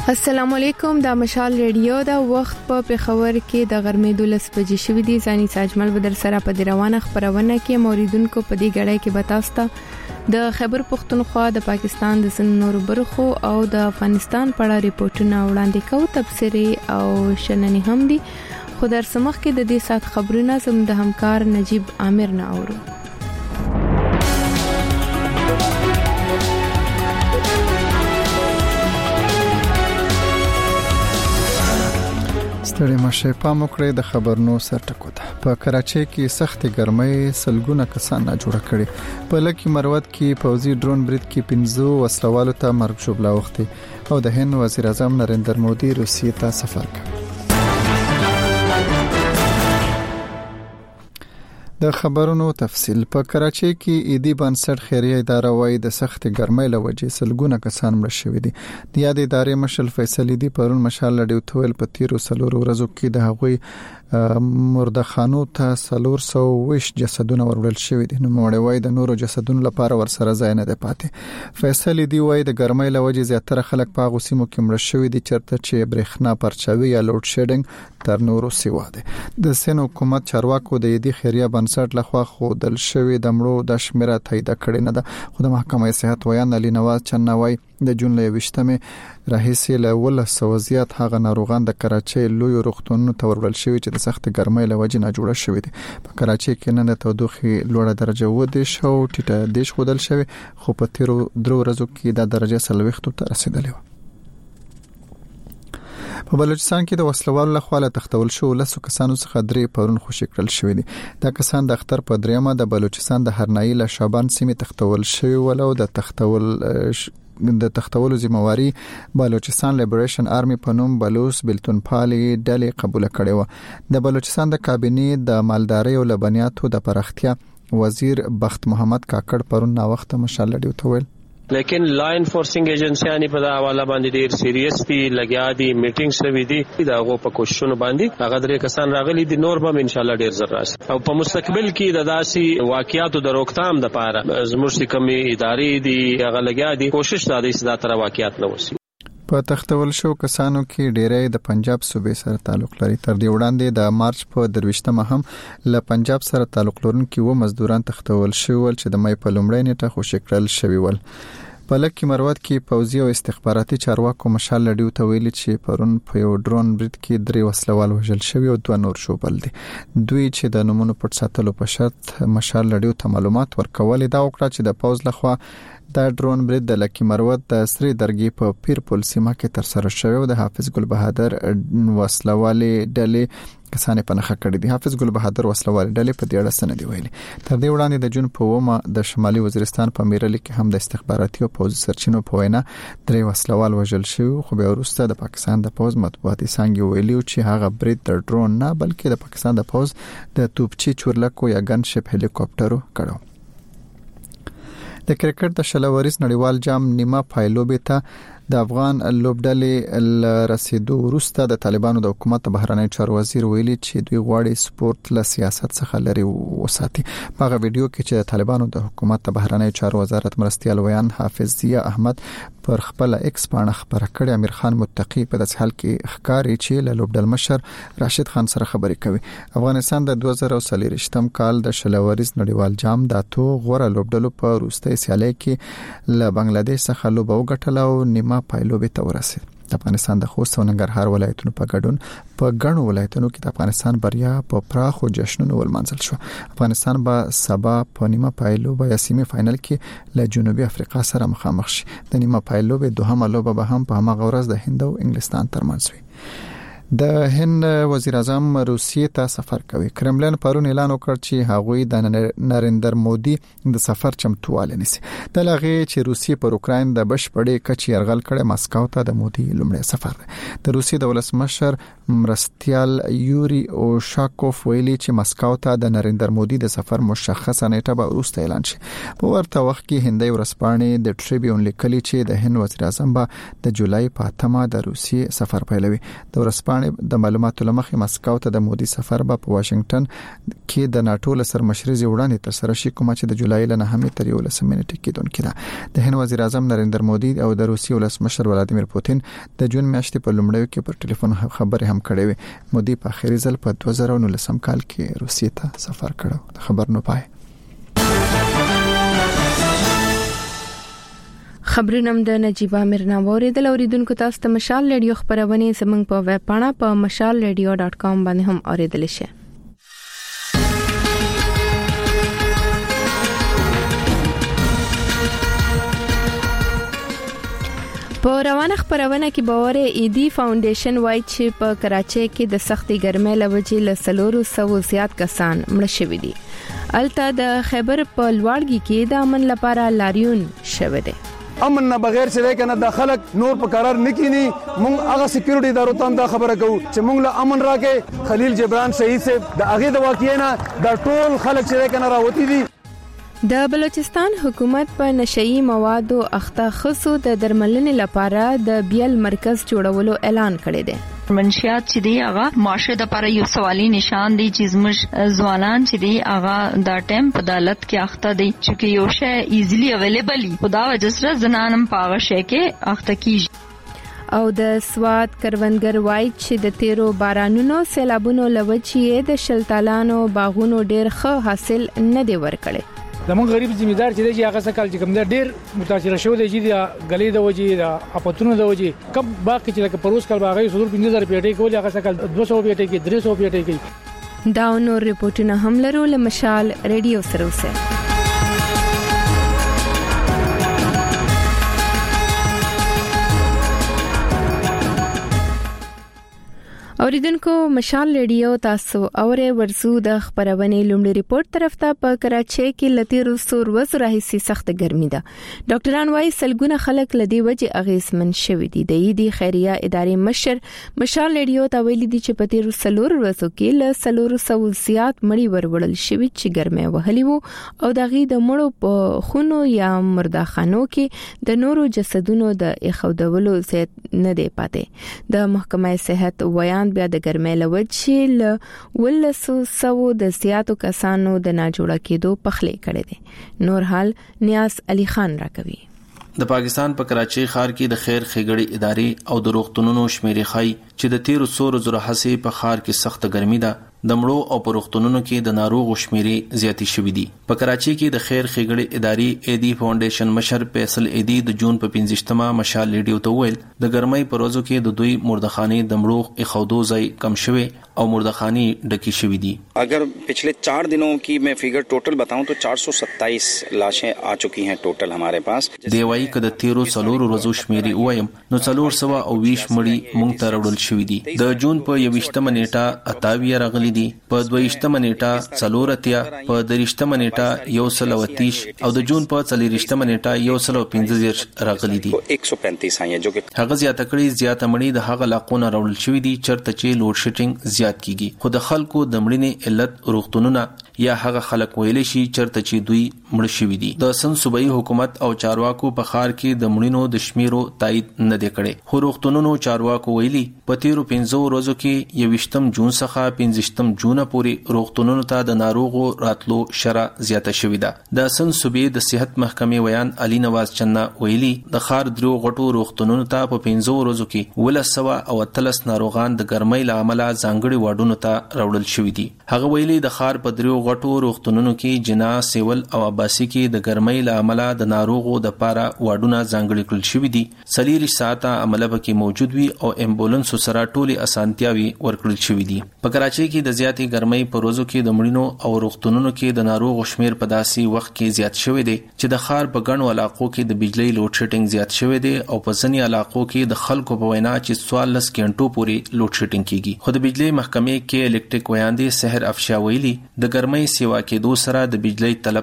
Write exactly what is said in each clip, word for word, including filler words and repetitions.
السلام علیکم، دا مشال ریډیو دا وخت په پېښور کې د غرمې دولس بجې شوې دي. ځاني ساجمل بدر سره په دې روانه خبرونه کې موریدونکو په دې غړې کې بتاوسته د خیبر پختونخوا د پاکستان د سن نور برخو او د افغانستان په اړه ریپورتونه وړاندې کوي. تبصري او شننې هم دي، خو در سمخ کې د دې سات خبرونه زم د همکار نجیب عامر نه اورو. ستړي مشه پام وکړئ د خبرونو سرټکو ته. په کراچۍ کې سخت ګرمۍ سلګونه کسان نه جوړ کړي. په لکه مروت کې پوځي ډرون برید کې پنځه وسلوالو ته مرګ شوبلا وختي او د هند وزیر اعظم نریندر مودي روسیې ته سفر کوي. د خبرونو تفصیل. په کراچۍ کې ایدی بنسټ خیریه اداره وايي د سخت ګرمۍ له وجې سلګونه کسان مړ شوي دي. د یاد ادارې مشر فیصل ایدی پرون مشال لډیو تویل په تیرو سلور ورځو کې د هغوی مردخانو ته سلور سو وش جسدونه ورول شوي دي. نو موړ وای د نورو جسدونو لپاره ورسره ځای نه دی پاتې. فیصل ایدی وای د ګرمۍ له وجې زیاتره خلک په غوسیمو کې مړ شوي دي چرته چې برېښنا پرچاوي یا لوډ شیډینګ تر نورو سیوا دي. د سین حکومت چارواکو د ایدی خیریه بنسټ لخوا خو دل شوی د مړو د شمیره تایید کړي نه ده. خو د محکمې صحت ویان علي نواز چنوي د جون له وشتمه راهیسې له ول سوزيات هغه ناروغان د کراچۍ لوی روغتونونو ته ورول شوی چې د سخت ګرمۍ له وجې نه جوړ شوی دي. په کراچۍ کې نن د تودوخه لوړه درجه و دي شو ټیټه دیش خودل شوی، خو په تیرو درو ورځو کې د درجه سلويختو ته رسیدلې و. په بلوچستان کې د وسلوالو لخوا له تختول شو لسو کسانو څخه درې پرون خوشی کړل شوې دي. دا کسان د اختر په دریمه د بلوچستان د هرنایي له شابان سیمې تختول شوی ولو د تختول د تختولو ذمہواری بلوچستان لیبریشن آرمی په نوم بلوچ بلتون پالي ډلې قبول کړې و. د بلوچستان د کابینې د مالدارۍ او لبنیاتو د پراختیا وزیر بخت محمد کاکړ پرون نا وخت مشال لډیو ته ویل لیکن لا انفورسینګ ایجنسیانی په دا حواله باندې ډیر سیریس دي لګیا دي میټینګ شوي دي دا غو په کوششونو باندې هغه درې کسان راغلي دي نور به ان شاء الله ډیر زر راشي او په مستقبل کې د داسي واقعیاتو د روکثام لپاره زموږ کمی ادارې دي هغه لګیا دي کوشش دا دي چې دا تر واقعیات نه وسی. په تختول شو کسانو کې ډیری د پنجاب صوبې سره تعلق لري. تر دې وړاندې د مارچ په درويشتمه هم له پنجاب سره تعلق لرونکي و مزدوران تختول شول چې د مې په لومړۍ نیټه خوشی کړل شوی ول. په لکه مروت کې پوځي او استخباراتي چارواکو مشال لډیو ته ویلي چې پرون په یو ډرون برید کې درې وسلوال وژل شوی او دوه نور شوبل دي. دوی چې د نمونه پټ ساتلو په شرط مشال لډیو ته معلومات ورکول دا وکړه چې د پوز لخوا دا ډرون برید د لکه مروت د سری درګي په پیرپول سیمه کې تر سره شوی او د حافظ ګل بهادر وسلوالي ډلې کسانې په نخښه کړې دي. حافظ ګل بهادر وسلوالي ډلې په دې اړه سند دی ویلي. تر دې وړاندې د جون په ومه د شمالي وزیرستان په میرل کې هم د استخباراتي او پوځي سرچینو په وینا درې وسلوال وژل شو، خو به وروسته د پاکستان د پوځ مطبوعاتي څنګه ویلي چې هغه برید د ډرون نه بلکې د پاکستان د پوځ د توپچی چورلکو یا ګن شپ هلیکاپټرو کړو. د کرکټ د شلوریز نړیوال جام نیمه پایلوبې ته د افغان لوبډلې رسیدو وروسته د طالبانو د حکومت بهرنی چارو وزیر ویلي چې دوی غواړي سپورت له سیاست څخه لري وساتي. په هغه ویډیو کې چې د طالبانو د حکومت بهرنی چارو وزارت مرستيال ویان حافظ ضیا احمد پر خپل ایکس باندې خبره کړې، امیر خان متقی په داس حال کې ښکاری چې له لوبډل مشر راشد خان سره خبرې کوي. افغانستان د دوه زره څلور کال د شلوریز نړیوال جام د تو غوړه لوبډلو په روستۍ سیالي کې له بنگلاديش څخه لوبه وګټله او نیمه پایلوبې ته ورسید. د افغانستان د خوست او ننګرهار ولایتونو په ګډون په ګڼو ولایتونو کې د افغانستان بریا په پراخو جشنونو ولمانځل شو. افغانستان به سبا په نیمه پایلوبه یا سیمه فائنل کې له جنوبي افریقا سره مخامخ شي. د نیمه پایلوبه دوهمه لوبه به هم په همغه ورځ د هند او انګلستان ترمنځ وي. د هند وزیر اعظم روسیې ته سفر کوي. کرملین پرون اعلان وکړ چې هغوی د نریندر مودي د سفر چمتووالی نیسي. د لغې چې روسیې پر اوکراین د بشپړې کچې یرغل کړي مسکو ته د مودي لومړی سفر دی. د روسیې د ولسمشر مرستيال یوري او شاکوف ویلي چې مسکو ته د نریندر مودي د سفر مشخصه نیټه به وروسته اعلان شي. په ورته وخت کې هندي ورسپانې د ټریبیون لیکلي چې د هند وزیر اعظم به د جولای په اتمه د روسیې سفر پیلوي. د ورسپانې د معلوماتو لمخې مسکو ته د مودي سفر به په واشنگټن کې د ناتو له سرمشري وړاندې تر سره شي، کوم چې د جولای له نهمې تر یولسمې نیټې کېدونکې ده. د هند وزیر اعظم نریندر مودي او د روسیې ولسمشر ولادیمیر پوتین د جون میاشتې په لومړیو کې پر ټلیفون خبرې هم کړې وې. مودي په اخیری ځل په دوه زره نولسم کال کې روسیې ته سفر کړو. د خبر نو پای خبرونم د نجيبه مرناوري د اوریدونکو تاسو ته مشال ریډیو خبرونه زمنګ په ویب پاڼه په مشال ریډیو ډاٹ کام باندې هم اوریدل شي. په روانه خبرونه کې باور ایدی فاونډیشن وایي چې په کراچۍ کې د سختي ګرمۍ لوجې له سلورو سو زیات کسان مړ شوي دي. الته د خیبر په لوړګي کې د امن لپاره لاریون شوه دي. امن نه بغیر چې کنه د خلک نور په قرار نکینی. مونږ هغه سکیورټي ادارو ته دا خبره کوو چې مونږ له امن راکې خلیل جبران شهید صاحب د هغه د واقعینا د ټول خلک چې کنه راوتی دي. د بلوچستان حکومت په نشئی موادو اخته خصو د درملنې لپاره د بیل مرکز جوړولو اعلان کړی دی. منشیات چې دی هغه معاشره د لپاره یو سوالی نشان دی چې زموږ ځوانان چې دی هغه د ټیم په عدالت کې اخته دي چې یو شی ایزیلی اویلیبل وي. خدا وجه سره زنانم پاغه شی کې اخته کیږي. او د سواد کروندګر وای چې د تیرو بارانونو سیلابونو لوجې د شلتالانو باغونو ډیر ښه حاصل نه دی ورکړي. زمون غریب ذمہدار چې دی هغه سکل چې کوم ډیر متاثر شوی دی چې غلې د وجې د اپاتونو د وجې کب باقي چې لکه پروس کال باغې صدور پنځه هزار پیټې کول هغه سکل دوه سوه پیټې کې درې سوه پیټې کې. دا نور ریپورتونه هم لرو له مشال ریډیو سره اوسه. اوریدونکو مشال ریډیو تاسو اورې ورزو د خبرونه لومړی ریپورت طرف ته په کراچۍ کې لتیرو سور وز راهسي سخت ګرمي ده. ډاکټران وايي سلګونه خلک لدی وجه اغیزمن شوي دي. د ایدي خیریه ادارې مشر مشال ریډیو ته ویلي دي چې په تیرو سلور ورځو کې له سلور سو زیات مړي وروړل شوي چې ګرمي وهلي وو او دغه د مړو په خونو یا مرداخانو کې د نورو جسدونو د اخودولو زیات نه دی پاتې. د محکمه صحت ویان بیا د ګرمۍ لوجې له ولسو سو د زیاتو کسانو د ناجوړه کېدو پخلې کړې دي. نور حال نیاز علي خان راکوي. د پاکستان په کراچۍ ښار کې د خیر ښېګړې ادارې او د روغتونونو شمیرې ښایي چې د تیرو سورو زره هڅې په ښار کې سخت ګرمي ده. د مړو او په روغتونونو کې د ناروغو شمیرې زیاتې شوې دي. په کراچۍ کې د خیر ښېګړې ادارې ایدي فاونډیشن مشر فیصل ایدي د جون په پنځشتمه مشال ریډیو ته ویل د ګرمۍ په ورځو کې د دوی مردخانې د مړو اخودو ځای کم شوی او مردخانې ډکې شوې دي. اگر پچھلے چار دنوں کی میں فگر ټوټل بتاؤں تو چار سو ستائیس لاشیں آ چکی ہیں ټوټل ہمارے پاس. دی وايي کده تیرو څلور ورځو شمیرې وایم نو څلور سو او ویش مړي مونږ ته راوړل شوې دي. د جون په یوشتمه نیټه اتاوی راغلي دي، په دویشتمه نیټه څلور اتیا، په دریشتمه نیټه یو سل وتیش او د جون په څلوریشتمه نیټه یو سل پنځه زر راغلي دي. ایک سو پینتیس آئیں جو کہ هغه زیاته کړي زیاته مړي د هغه علاقونو راوړل شوې دي چرته چې لوډ شیډینګ زیات کیږي. خو د خلکو د مړینې علت روغتونونه یا هغه خلک ویل شي چرته چې دوی مړ شوي دي. د سن صوبایي حکومت او چارواکو په ښار کې د مړینو د شمیرو تایید نه دی کړی. خو روغتونونو چارواکو ویلي په تیرو پنځو ورځو کې یوشتم جون څخه پنځشتم جون پورې روغتونونو ته د ناروغو راتلو شرح زیاته شوې ده. د سن صوبې د صحت محکمې ویان علي نواز چنه ویلي د ښار درو غټو روغتونونو ته په پنځو ورځو کې ولس سوه او اتلس ناروغان د ګرمۍ له امله ځانګړي واډونو ته راوړل شوي دي. هغه ویلي د ښار په درو غټو روغتونونو کې جنا، سیول او عباسي کې د ګرمۍ له امله د ناروغو د پاره واډونه ځانګړي کړل شوي دي. څلېرویشت ساعته عمله پکې موجود وي او امبولانسو سره ټولې اسانتیاوي ورکړل شوي دي. په کراچۍ کې د زیاتې ګرمۍ په ورځو کې د مړینو او روغتونونو کې د ناروغو شمیر په داسې وخت کې زیات شوی دی چې د ښار په ګڼو علاقو کې د بجلی لوډ شیډینګ زیات شوی دی او په ځینې علاقو کې د خلکو په وینا چې څوارلس غنټو پورې لوډ شیډینګ کیږي. خو د بجلی محکمې کې الکتریک ویاندې سحر افشا ویلي د ګرمۍ سیوا کېدو سره د بجلی طلب سیوا شوی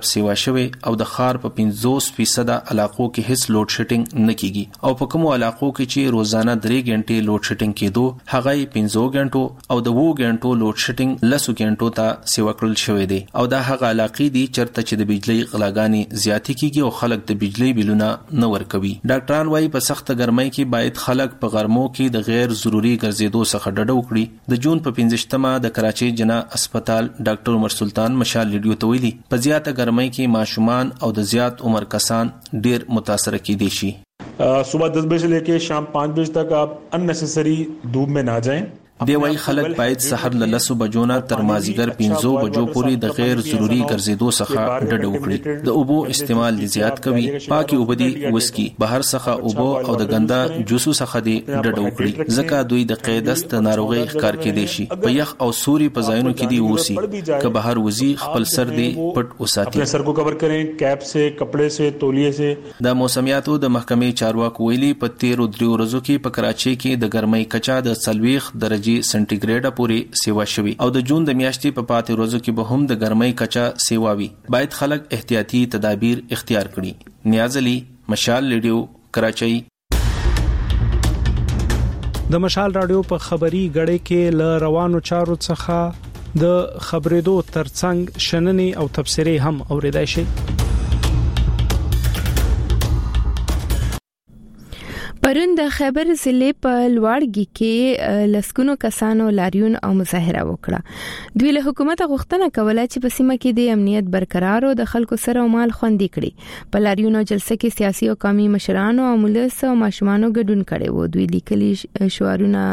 شوی او د خار په پنځوس فیصد علاقو کې هیڅ لوډ شیډینګ نه کیږي او په کوم علاقو کې چې روزانه درې غنټې لوډ شیډینګ کېدو هغه پنځه غنټو او د وو غنټو لوډ شیډینګ لسو غنټو ته سیوا کړل شوی دی او دا هغه علاقې دي چرته چې د بجلی غلاګانې زیاتې کیږي او خلک د بجلی بلونه نه ورکوي. ډاکټران وايي په سخت ګرمۍ کې باید خلک په غرمو کې د غیر ضروري ګرځېدو څخه ډډه وکړي. د جون په پنځشتمه د کراچۍ جنا هسپتال ډاکټر عمر سلطان مشال ریډیو ته ویلي په زیاته ګرمۍ کې ماشومان او د زیات عمر کسان ډیر متاثر کیدي شي. صبح दस बजे से लेके शाम पाँच बजे तक आप अननेसेसरी धूप में ना जाएं. دی وايي خلک باید سحر له لسو بجو نه تر مازیګر پنځو بجو پورې د غیر ضروري ګرځېدو څخه ډډه وکړي. د اوبو استعمال دي زیات کوي، پاکي اوبه دي وسکي، بهر څخه اوبو او د ګندا جوسو څخه دي ډډه وکړي ځکه دوی د قیدست ناروغي ښکار کېدي شي. په یخ او سوري په ځایونو کې دی وسی که بهر وزي خپل سر دی پټ وساتي، خپل سر کو کور کړئ کیپ سے، کپڑے سے، تولیه سے. د موسمیاتو د محکمې چارواکو ویلي په تیرو دریو ورځو کې په کراچۍ کې د ګرمۍ کچا د څلوېښت درجې سنټیګریډ پورې سیوا شوی او د جون د میاشتې په پاتې ورځو کې به هم د ګرمۍ کچا سیوا وي. باید خلک احتیاطي تدابیر اختیار کړي. نیاز علي، مشال ریډیو، کراچۍ. د مشال رادیو په خبري غړې کې ل روانو چارو څخه د خبرېدو ترڅنګ شننې او تبصرې هم اوریدای شي. پرون د خیبر ضلع په لوړګي کې لسکونو کسانو لاریون او مظاهره وکړه. دوی له حکومت غوښتنه کوله چې په سیمه کې د امنیت برقرار او د خلکو سره مال خوندي کړي. په لاریون او جلسه کې سیاسي او قومي مشرانو او ملس او ماشومانو ګډون کړي وو. دوی لیکلي شعارونه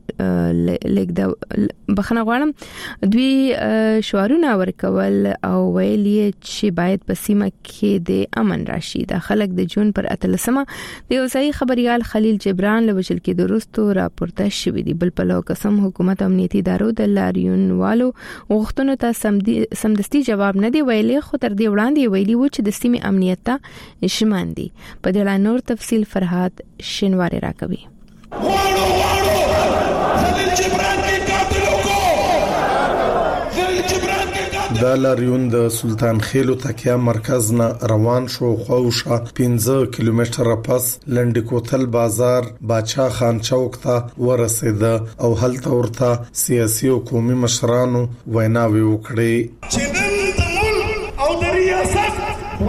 لیکد بخنه غواړم دوی شعارونه ورکول او ویل چې باید په سیمه کې د امن راشي. د خلک د جون پر اتلسمه د اوسای خبريال خلیل جبران له وشل کې درستو راپورته شوې دي. بل په لو قسم حکومت امنیتي ادارو د لاریون والو غوښتنو ته سمدستي جواب نه دی ویلي، خو تر دې وړاندې ویلي و چې د سیمې امنیت ته شمن دي. په دې اړه نور تفصيل فرحات شینواری راکوي. واړو واړو خلیل جبران کې قاتلو کو د لاریون د سلطان خیلو تکیا مرکز نه روان شو خوښه پنځه کیلومتره پس لنډ کوتل بازار باچا خان چوک ته ورسید او هلته ورته سیاسي او قومي مشرانو ویناوي وکړي چې نن د ملک او د ریاست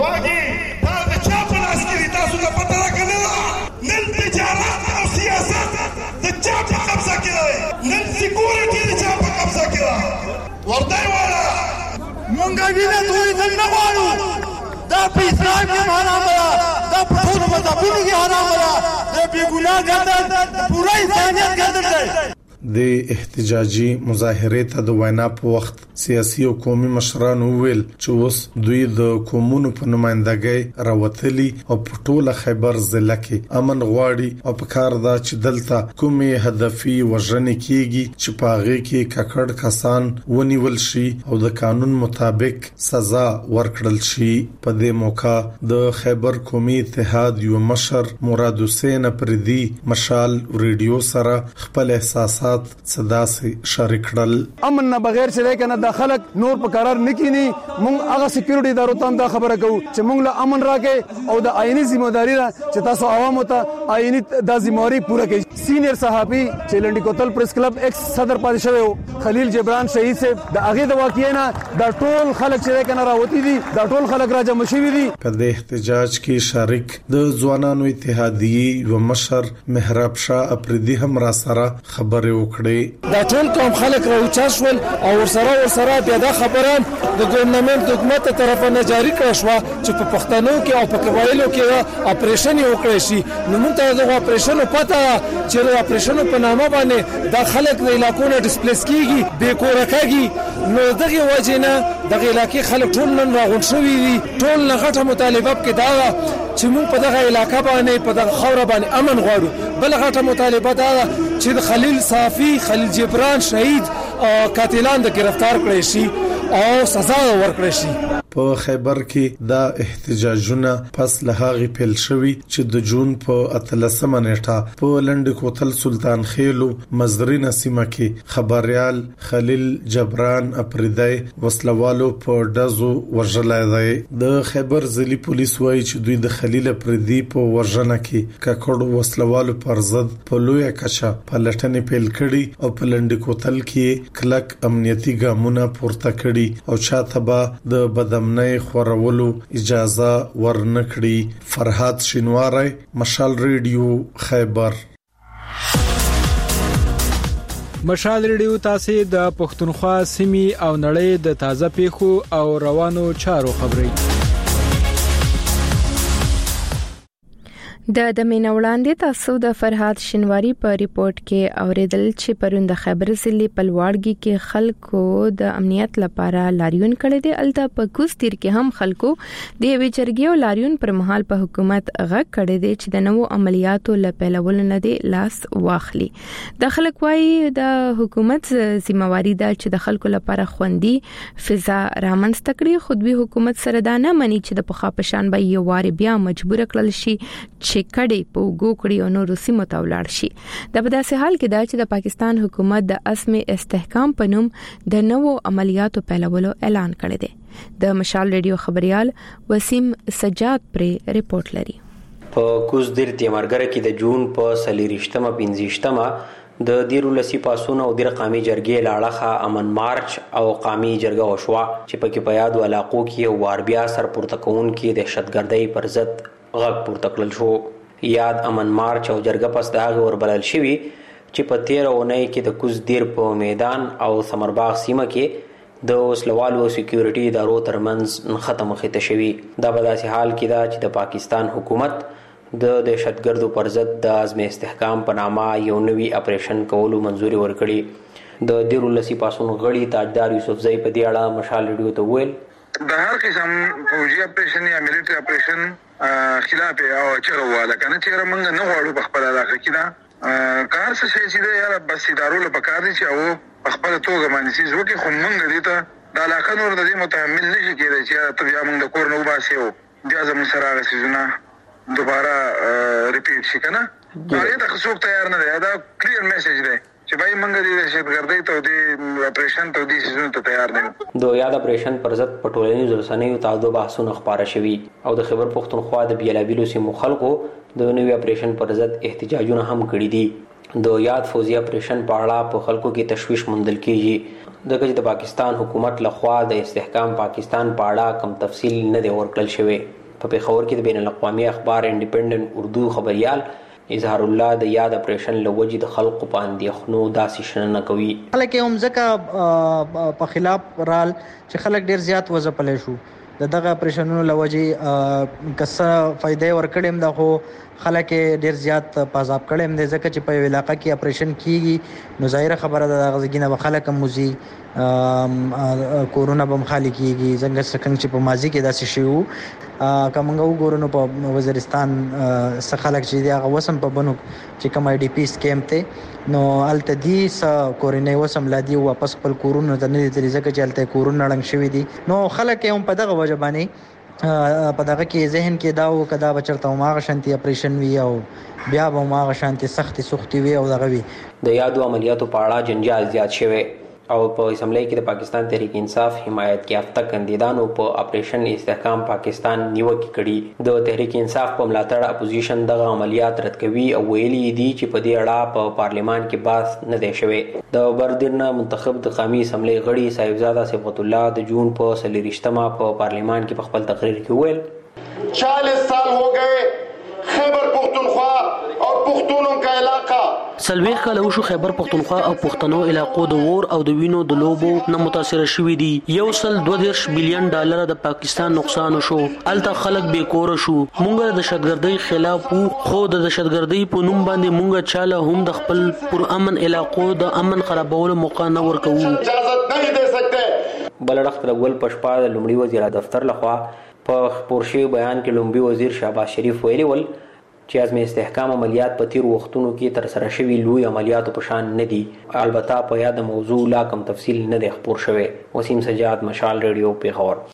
واګي دا د چا په لاس کې تاسو ته پته راغله. نن تجارت او سیاست د چا په قبضه کې دی، نن سکیورټي د چا په قبضه کې ده. ورته والا مونږه وینه دوی څنګه غواړو دا په اسلام کې حرام ده، دا په ټول مذهبونو کې حرام ده، دا بے ګناه ګرځي، پوره انسانيت ګرځي. د احتجاجي مظاهره ته د وینا په وخت سیاسي او قومي مشرانو ویل چې اوس دوی د قومونو په نمائندګۍ راوتلي او په ټوله خیبر ضلع کې امن غواړي او په کار دا چې دلته کومې هدفي وژنې کیږي چې په هغه کې ککړ کسان ونیول شي او د قانون مطابق سزا ورکړل شي. په دې موقع د خیبر قومي اتحاد یو مشر مراد حسین پردي مشال ریډیو سره خپل احساسات صدا سے شریک کړل. امن نه بغیر چې کنه د خلک نور په قرار نکینی. مونږ هغه سکیورټي ادارو ته دا خبره کوو چې مونږ له امن راکې او د آئینی ځمېداري را چې تاسو عوامو ته آئینی د ځمېواري پوره کړئ. سینیئر صحافي چې لنډی کوتل پریس کلب ایکس صدر پاتې شوی خلیل جبران شهید صاحب د هغه د واقعینا د ټول خلک چې کنه راوتی دي د ټول خلک راجم شوی دي. په دې احتجاج کې شریک د ځوانانو اتحادیه و مشر محراب شاه اپریدي هم را سره خبره وکړي. دا ټول کوم خلک راوچاشول او ورسره ورسره بیا دا خبره د ګورنمنت حکومت طرفه نه جاری کړه شو چې په پښتنو کې او په قبایلو کې اپریشن وکړي شي. نو موږ ته د اپریشن پته چې د اپریشن په نامه باندې دا خلک د علاقو نه ډیسپلیس کیږي، بې کور کېږي. نو دغه وجه نه دغه علاقې خلک ټول نن راغون شوي دي. ټول غټه مطالبه کې دا چې موږ په دغه علاقې باندې په دغه خاور باندې امن غواړو. بل غټه مطالبه دا چې خلیل صافي خلیل جبران شهید قاتلان د گرفتار کړی شي او سزا ورکړي شي. په خیبر کې دا احتجاجونه پس له هغه پیل شوي چې د جون په اتلسمه نیټه په لنډ کوتل سلطان خېلو مزرینه سیمه کې خبريال خلیل جبران اپریدای وسلوالو په دزو ورژلای دی. د خیبر ضلعي پولیس وایي چې دوی د خلیل اپریدي په ورژنه کې ککړو وسلوالو پر ضد په لویه کچه پلټنې پیل کړي او په لنډ کوتل کې کلک امنیتي ګامونه پورته کړي او چاته به د بدم نه خورولو اجازه ورنکړي. فرحات شینواری، مشال ریډیو، خیبر. مشال ریډیو تاسو د پښتونخوا سیمې او نړۍ د تازه پیښو او روانو چارو خبري د د مینه وړاندې تاسو د فرحات شینواری په ریپورت کې اوریدل چې پروند خیبر ضلع پلواړګي کې خلکو د امنیت لپاره لاریون کړي دي. الته په کوز تیر کې هم خلکو د وی چرګي او لاریون پر مهال په حکومت غږ کړي دي چې د نوو عملیاتو لپاره نه دي لاس واخلي. د خلک وايي د حکومت ذمہواری ده چې د خلکو لپاره خوندي فضا رامنځته کړي. خود به حکومت سره دا نه مني چې د پخا پشان به یو واری بیا مجبور کړل شي چې کډي په وګړي او نورو سیمو ته ولاړ شي. د بداسه حال کې دا چې د پاکستان حکومت د اسم استحکام په نوم د نوو عملیاتو پیلولو اعلان کړی دی. د مشال ریډیو خبريال وسیم سجاد پر ریپورت لري. په کوز دیر تیمارګره کې د جون په سلیریشتمه پنځشتمه د دیرو لسی پاسونه او دیر قامي جرګې لاړه امن مارچ او قامي جرګه وشوا چې په کې په یاد علاقو کې وار بیا سر پورته کون کې د دهشتګردۍ پر ضد غږ پورته کړل شو. یاد امن مارچ او جرګه پس د هغه وربلل شوی چې په تیر اونۍ کې د کوز دیر په میدان او سمرباغ سیمه کې د وسلوالو سکیورټي ادارو ترمنځ ختم خته شوی. دا په داسې حال کې دا چې د پاکستان حکومت د دهشتګردو پر ضد د عزم استحکام په نامه یو نوی اپریشن کولو منځوري ورکړي. د دیرو لسی پاسون غړي تاجدار یوسفزئی په دې اړه مشال ریډیو ته ویل د هر قسم فوجي اپریشن یا ملټری اپریشن خلاف او چرواله کنه چې موږ نه غواړو په خپل علاقه کې دا کار څه شي چې یاره بس ادارو له پکار دي چې او په خپل توګه باندې سیس وکي خو موږ دې ته د علاقه نور د دې متحمل نشي کېدای چې ته بیا موږ د کور نو باسي او بیا زموږ سره غسیزونه دوباره ریپیټ شي کنه. دا د خصوص تیار نه دی. دا کلیر میسج دی چې بای منګ دې دهشتګردۍ ته دې اپریشن ته دې سيزون ته تیار دي. د یاد اپریشن پر ضد پټولنیزو رسنیو تاسو بحثونه خبره شوي او د خیبر پښتونخوا د بیلابیلو سیمو خلکو د نوې اپریشن پر ضد احتجاجونه هم کړي دي. د یاد فوزي اپریشن په اړه په خلکو کې تشویش موندل کیږي د کچ د پاکستان حکومت لخوا د استحکام پاکستان په اړه کم تفصیل نه دی ورکړل شوی. په پیښور کې د بین الاقوامي اخبار انډیپندنت اردو خبريال اظهار الله د یاد اپریشن لوجي د خلکو باندې خنو داسې شنه کوي. خلک هم ځکه په خلاف رال چې خلک ډیر زیات وځپلې شو د دغه اپریشنونو لوجي کسه فائدې ورکړم د خو خلک ډیر زیات پازاب کړم د ځکه چې په علاقې کې اپریشن کیږي نو ظاهر خبره ده غزګینه خلک موزي کورونا بم خالي کیږي څنګه څنګه چې په ماضي کې داسې شیو کومنګ وګورنو په وزیرستان څخه خلک چې دا وسم په بنو چې کوم آی ډی پی سکیم ته نو التدیس کورینه وسم لادي واپس خپل کورونا ته نه دي ځکه چې الته کورونا لنګ شوی دي نو خلک هم په دغه وجه باندې په دغه کې ذهن کې دا او کدا بچرته ماغه شانتي اپریشن وی او بیا به ماغه شانتي سختي سختي وی او دغه وی د یادو عملیاتو په اړه جنجال زیات شوی او په اسمبلی کې د پاکستان تحریک انصاف حمایت یافته کاندیدانو په اپریشن استحکام پاکستان نیوکه کړي. د تحریک انصاف په ملاتړ اپوزیشن دغه عملیات رد کوي او ویلي دي چې په دې اړه په پارلیمان کې بحث نه دی شوی. د بردرنه منتخب د قومي اسمبلی غړي صاحبزاده صفت الله د جون په سلیریشتمه په پارلیمان کې په خپل تقریر کې ویل چالیس سال हो गए خیبر پختونخوا اور پختونوں کا علاقہ سلويخ کله وشو خیبر پختونخوا او پښتنو علاقو د ور او د وینو د لوبو نه متاثر شوې دي. یو سل دوه دیرش بلین ډالر د پاکستان نقصان شو. الته خلک به کور شو. مونږ د دهشتګردۍ خلاف خو د دهشتګردۍ په نوم باندې مونږ چاله هم د خپل پر امن علاقو د امن خرابولو موقع نه ورکوو. اجازه نه دی سکتے. بلړخ تلول پښپا د لومړي وزیر دفتر لخوا په پورشي بیان کې لومبي وزیر شهباز شریف ویلي ول چې عزم استحکام عملیات په تیر وختونو کې تر سره شوي لوی عملیاتو په شان نه دي. البته په یاد موضوع لا کم تفصیل نه دی خپور شوی. وسیم سجاد، مشال ریډیو، پیښور.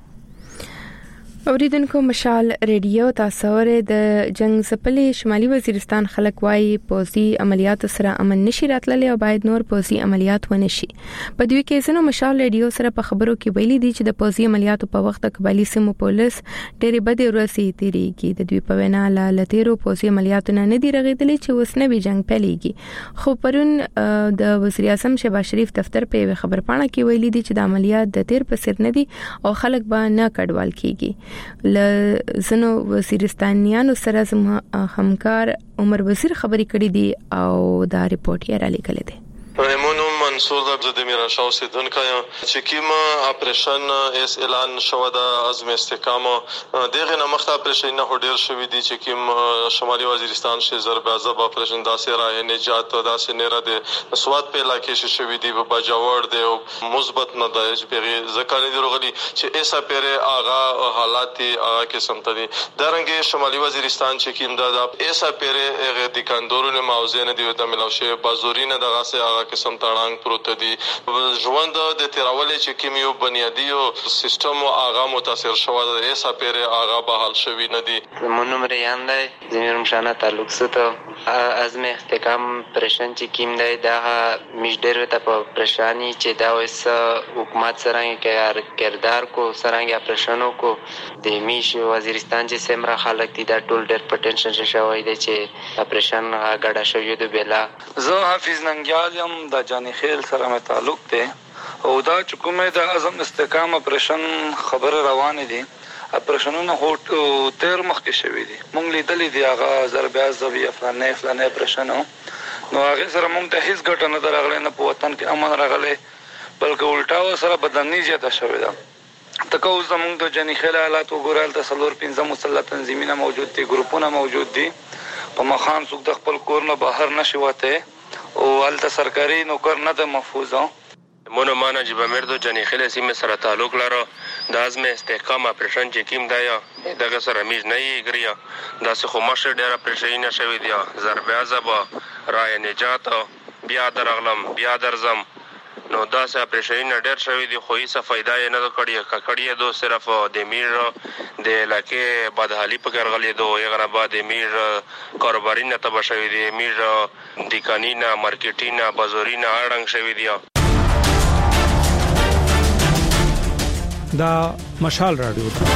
اوریدونکو، مشال ریډیو تاسو ورې د جنگ ځپلې شمالي وزیرستان خلک وايي پوځي عملیاتو سره امن نشي راتللی او باید نور پوځي عملیات ونشي. په دوی کې ځنو مشال ریډیو سره په خبرو کې ویلي دي چې د پوځي عملیاتو په وخت د قبایلی سیمو پولیس ډېرې بدې ورځې تیریږي. د دوی په وینا لا لتیرو پوځي عملیاتو نه دي رغېدلي چې اوس نوی جنگ پیلېږي. خو پرون د وزیر اعظم شهباز شریف دفتر په خبرپاڼه کې ویلي دي چې د عملیات د تیر په سر نه دي او خلک به نه کډوال کیږي. ل زنو وزیرستانیانو سره زم همکار عمر وزیر خبري کړې دي او دا ریپورت یې را لیکل دي. رحمونو منصور د میرا شاو سیدونکا چې کیما اپریشن اس اعلان شو د عزم استحکام دغه نمخته اپریشن نه هډیر شوې دي چې کیم شمالي وزیرستان شه ضرب عذاب اپریشن داسې راه نجات داسې نه را دي سواد په علاقې شه شوې دي په بجاور دی او مثبت نه د پیغي ځکه نه درغلي چې ایسا پیره اغا حالات اغا قسم ته دي درنګ شمالي وزیرستان چې کیم د ایسا پیره غ د کندورو موضوع نه دی د ملوشه بازورینه دغه سه قسم تړنګ پروت دي ژوند د تیراولې چې کیمیو بنیادی او سیستم او اغا متاثر شو د ایسا پیره اغا به حل شوی نه دي. مونږ مریان دی زمير مشانه تعلق سته عزم استحکام پرشن چې کیم دی دا مشډر ته په پرشانی چې دا وس حکومت سره کې کردار کو سرانګه پرشنو کو د میش وزیرستان چې سمرا خلک دي دا ټول ډېر پټنشن شوی دی چې اپریشن غاډه شوی دی بلا. زه حافظ ننګیال د جانی خیل سره مې تعلق دی او دا چې کومه د عزم استحکام اپریشن خبر روانه دي اپریشنونه هو تیر مخکې شوی دي. مونږ لیدلې دي هغه ضرب عذاب افغانې افغانې اپریشن نو هغه سره مونږ ته هیڅ ګټه نه درغله نه په وطن کې امن راغله بلکې الټا سره بدنامي زیاته شوې ده. تکو زمونږ د جانی خیل حالات وګورل د سلور پنځه مسلط تنظیمونه موجود دي ګروپونه موجود دي په مخان څوک د خپل کور نه بهر نشي وته او الته سرکاري نوکر نه د محفوظه مونږ مانه چې بمردو جنې خله سیمه سره تعلق لرو د عزم استحکام اپریشن چې کیم دایا دغه سره میز نه یګریا دا څه خو مشه ډیر اپریشن شوی دی ضرب عذاب رای نجات بیا درغلم بیا درزم نو دا څه اپریشن ډیر شوی دی خو هیڅ فائدہ نه کړی کړی دو صرف د میر د علاقې بدحالي په ګرغلې دو یغه بعد میر کاروباري نه تبه شوی دی میر د کانینا مارکیټینا بازارینا اړنګ شوی دی. دا مشال رادیو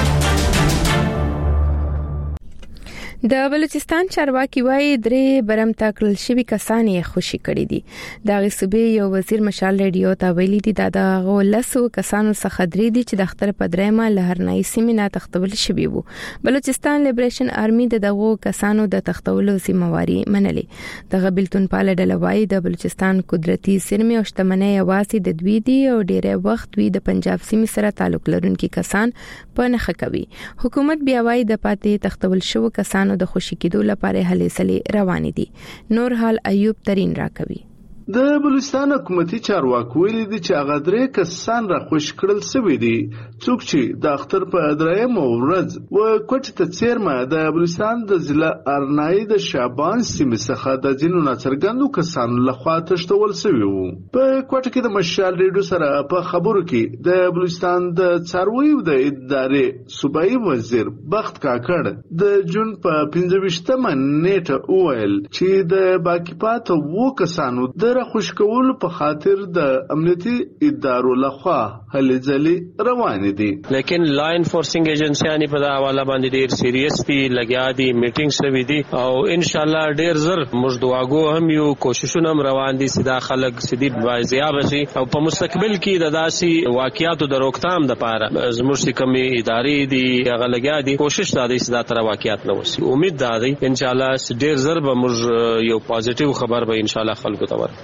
د بلوچستان چارواکي وايي درې برم تاکل شوی کسان یې خوشي کړی دي. د غصبې یو وزیر مشال ریډیو ته ویلي دي دا د غولسو کسانو څخه درې دي چې د اختر په درېمه لهرنای سیمه تختول شوی وو. بلوچستان لیبریشن آرمي د دغو کسانو د تختولو ذمہواری منلې. د غبلتون پاله ډلوای د بلوچستان قدرتي سرمه او شتمنۍ واسي د دوی دي او ډېر وخت وی د پنجاب سیمه سره تعلق لرونکي کسان په نخښه کوي. حکومت بیا وايي د پاتې تختول شو کسانو د خوشی کېدو لپاره هلې سلې روان دي. نور حال ایوب ترين راکوي. د بلوچستان حکومتي چارواکو ویلي دي چې هغه درې کسان را خوش کړل شوی دي څوک چې د اختر په درېمه ورځ و کوټ ته چیرمه د بلوچستان د ضلع ارنای د شعبان سیمه څخه د جنو ناڅرګندو کسانو لخوا تشتول شوی وو. په کوټ کې د مشال ریډیو سره په خبرو کې د بلوچستان د څارویو د ادارې صوبایي وزیر بخت کاکړ د جون په پنځه ویشتمه نیټه وویل چې د باقی پاتې وو کسانو د خوش کول په خاطر د امنیتي ادارو لخوا هلې ځلې روان دي. لیکن لا انفورسینګ ایجنسیانی په دا حواله باندې ډیر سیریس دي لګیا دي میټینګ شوی دي او ان شاء الله ډیر زر موږ دعاګو هم یو کوششونه هم روان دي سیدا خلک سیدی بازیاب شي او په مستقبل کې د داسي واقعیاتو د روکثام د پاره زموږ کومي ادارې دي هغه لګیا دي کوشش دا دي سیدا تر واقعیات نه وسی امید دا دي ان شاء الله ډیر زر به موږ یو پوزټیو خبر به ان شاء الله خلکو ته ورکړو.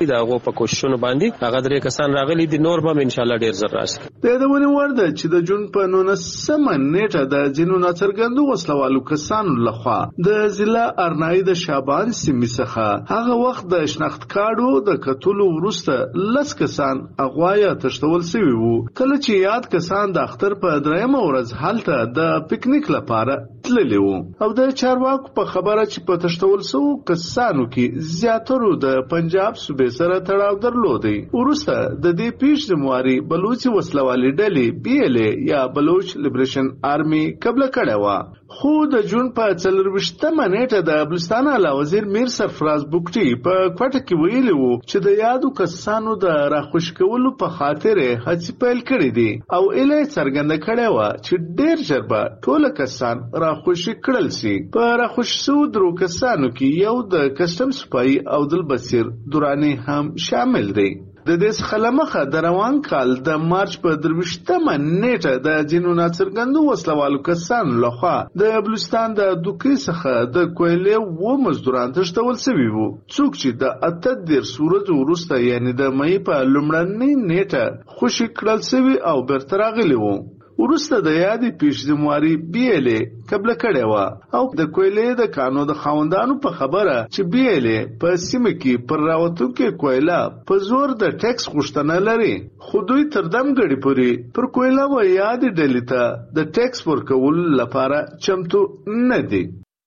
دا غو په کوششونو باندې هغه درې کسان راغلي دي، نور به ان شاء الله ډیر زر راشي. د یادونې وړ ده چې د جون په نولسمه نیټه د ځینو ناڅرګندو وسلوالو کسانو لخوا د ضلع ارنایي د شابان سیمې څخه هغه وخت د شناخت کارډو د کتلو وروسته لس کسان اغوا یا تښتول شوي وو. کله چې یاد کسان د اختر په درېیمه ورځ هلته د پکنیک لپاره تللی وو او د چارواکو په خبره چې په تښتول شوو کسانو کې زیاترو د پنجاب صوبې سره تړاو درلودی. وروسته د دې پیښې ذمہواري بلوچي وسلوالې ډلې بي ال اي یا بلوچ لیبریشن آرمي قبل کړې وه. خو د جون په څلرویشتمه نیټه د بلوچستان اعلی وزیر میر سرفراز بوکټي په کوټه کې ویلي وو چې د یادو کسانو د راخوش کولو په خاطر هڅې پیل کړې دي او اله څرګنده کړې وه چې ډېر ژر به ټول کسان راخوشي کړل شي. په راخوش شو درو کسانو کې یو د کسټم سپای او دل بصیر دورانی هم شامل دی. د دې څخه لمخه د روان کال د مارچ په درویشتمه نیټه د ځینو ناڅرګندو وسلوالو کسانو لخوا د بلوچستان د دوکې څخه د کویلې و مزدوران تښتول شوي وو، څوک چې د اته دېرش ورځو وروسته یعنې د مۍ په لومړنۍ نیټه خوشي کړل شوي او بیرته راغلي وو. وروسته د یادې پیښې ذمہواري بي ال اي قبل کړې وه او د کویلې د کانو د خاوندانو په خبره چې بي ال اي په سیمه کې پر راوتونکو کویلا په زور د ټیکس غوښتنه لري، خو دوی تر دمګړي پورې پر کویلا و یادې ډلې ته د ټیکس ورکولو لپاره چمتو نه دي.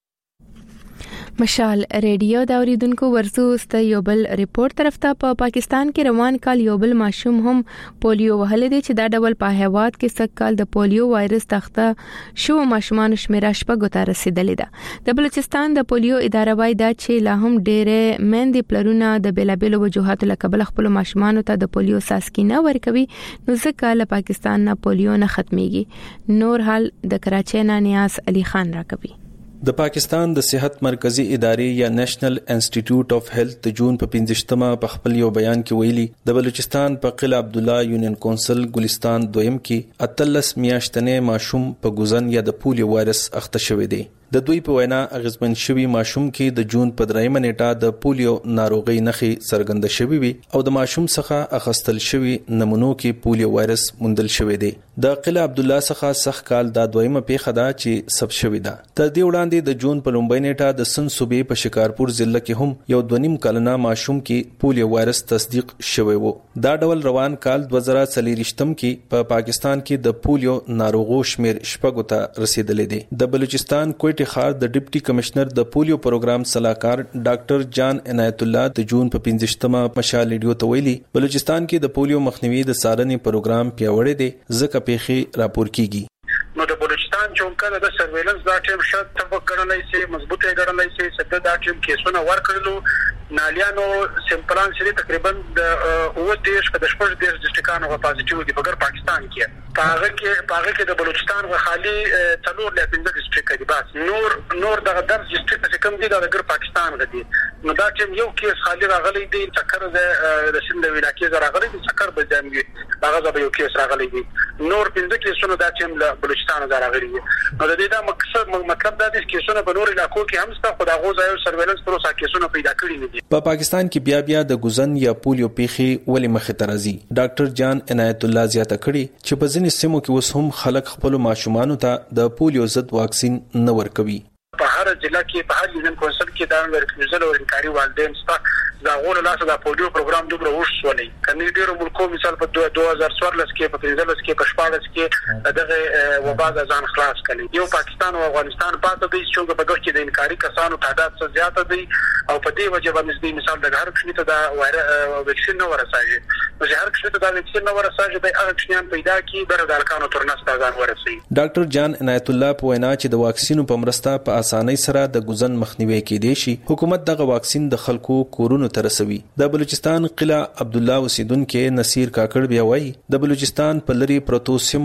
مشال ریډیو دا اوریدونکو ورزوست یو بل ریپورت طرف ته په پا پاکستان کې روان کال یو بل ماشوم هم پولیو وهل دي چې دا ډول په هیواد کې سږ کال د پولیو وایرس تخته شو ماشومان شمیره شپږو ته رسیدلې ده. د بلوچستان د پولیو اداره وايي دا چې لا هم ډېرې مېندې پلرونه د بیلابېلو وجوهاتو له کبله خپل ماشومان ته د پولیو ساسکی نه ورکوي، نو ځکه له پاکستان نه پولیو نه ختميږي. نور حال د کراچۍ نه نیاز علي خان راکوي. د پاکستان د صحت مرکزی ادارې یا نېشنل انسټیټیوټ اف هیلث د جون په پنځشتمه په خپل یو بیان کې ویلي د بلوچستان په قلعه عبدالله یونین کونسل ګلستان دویم کې اتلس میاشتنې ماشوم په ګوزن یا د پولیو وایرس اخته شوی دی. د دوی په وینا اغیزمن شوی ماشوم کې د جون په درېیمه نیټه د پولیو ناروغي نښې څرګنده شوې وي او د ماشوم څخه اخیستل شوی نمونو کې پولیو وایرس موندل شوی دی. د قلعه عبدالله څخه سخ کال د دویمه پیښه ده چې سب شوی ده. تر دې وړاندې د جون په لومړۍ نیټه د سن صوبې په شکارپور ضلع کې هم یو دونیم کلنه ماشوم کې پولیو وایرس تصدیق شوی وو. دا ډول روان کال دوه زره څلوېښتم کې په پا پاکستان کې د پولیو ناروغو شمیر شپږو ته رسیدلې دی. د بلوچستان کوټ خار د ډیپټي کمشنر د پولیو پروګرام صلاحکار ډاکټر جان عنایت الله د جون په پنځشتمه مشال ریډیو ته ویلي بلوچستان کې د پولیو مخنیوي د څارنې پروګرام پیاوړی دی ځکه پیښې راپور کیږي. نو د بلوچستان چونکه د سرویلنس دا ټیم شت تفق ګڼلای شي، مضبوطه ګڼلای شي، سده دا ټیم کیسونه ورکړلو نالیانو سیمپلان سری تقریبا د اوه دیش په دشپږ دیش ډسټریکانو په پازیټیو دي بګر پاکستان کې پاغه کې پاغه کې د بلوچستان غو خالي تلور له پنځه ډسټریکټ دي بس نور نور دغه درس ډسټریکټ چې کوم دي د ګر پاکستان غدي. نو دا ټیم یو کیس خالي راغلي دي چکر د سند ویلاکې راغلي دي چکر به ځمږي هغه به یو کیس راغلي دي، نور پنځه کیسونه دا ټیم له بلوچستان راغلي دي. نو د دې دا مقصد مطلب دا دي چې کیسونه په نور علاقو کې هم ست خدای غو ځای سرویلنس پروسه کیسونه پیدا کړی نه دي. په پا پاکستان کې بیا بیا د ګوزن یا پولیو پیښې ولې مخې ته راځي. ډاکټر جان عنایت الله زیاته کړي چې په ځینې سیمو کې اوس هم خلک خپل ماشومان ته د پولیو ضد واکسین نه ورکوي. په هر ضلع کې په هر یونین کونسل کې دا ورکړل او انکاري والدین ستا دا غوړ لاسه دا پولیو پروګرام دومره وښولې کني ډیرو ملکو مثال په دوه هزار څوارلس کې په پنځلس کې په شپاړس کې دغه وبا د ځان خلاص کړي. یو پاکستان او افغانستان پاتې دي چې په دغه کې د انکاري کسانو تعداد څه زیات دي او په دې وجه باندې مثال د هر کښې ته دا ویکسین نه ورسایي. نو چې هر کښې ته دا ویکسین نه ورسایي د هغه کښنیان پیدا کی بر د ارکانو ترنس ځان ورسایي. ډاکټر جان عنایت الله په وینا چې د واکسینو په مرسته په اسانۍ سره د ګوزن مخنیوي کېدای شي، حکومت دغه واکسین د خلکو کورونو ته رسوي. د بلوچستان قلعه عبدالله اوسیدونکو نصیر کاکړ بیا وایي د بلوچستان په لری پروتو سیمو کې خلک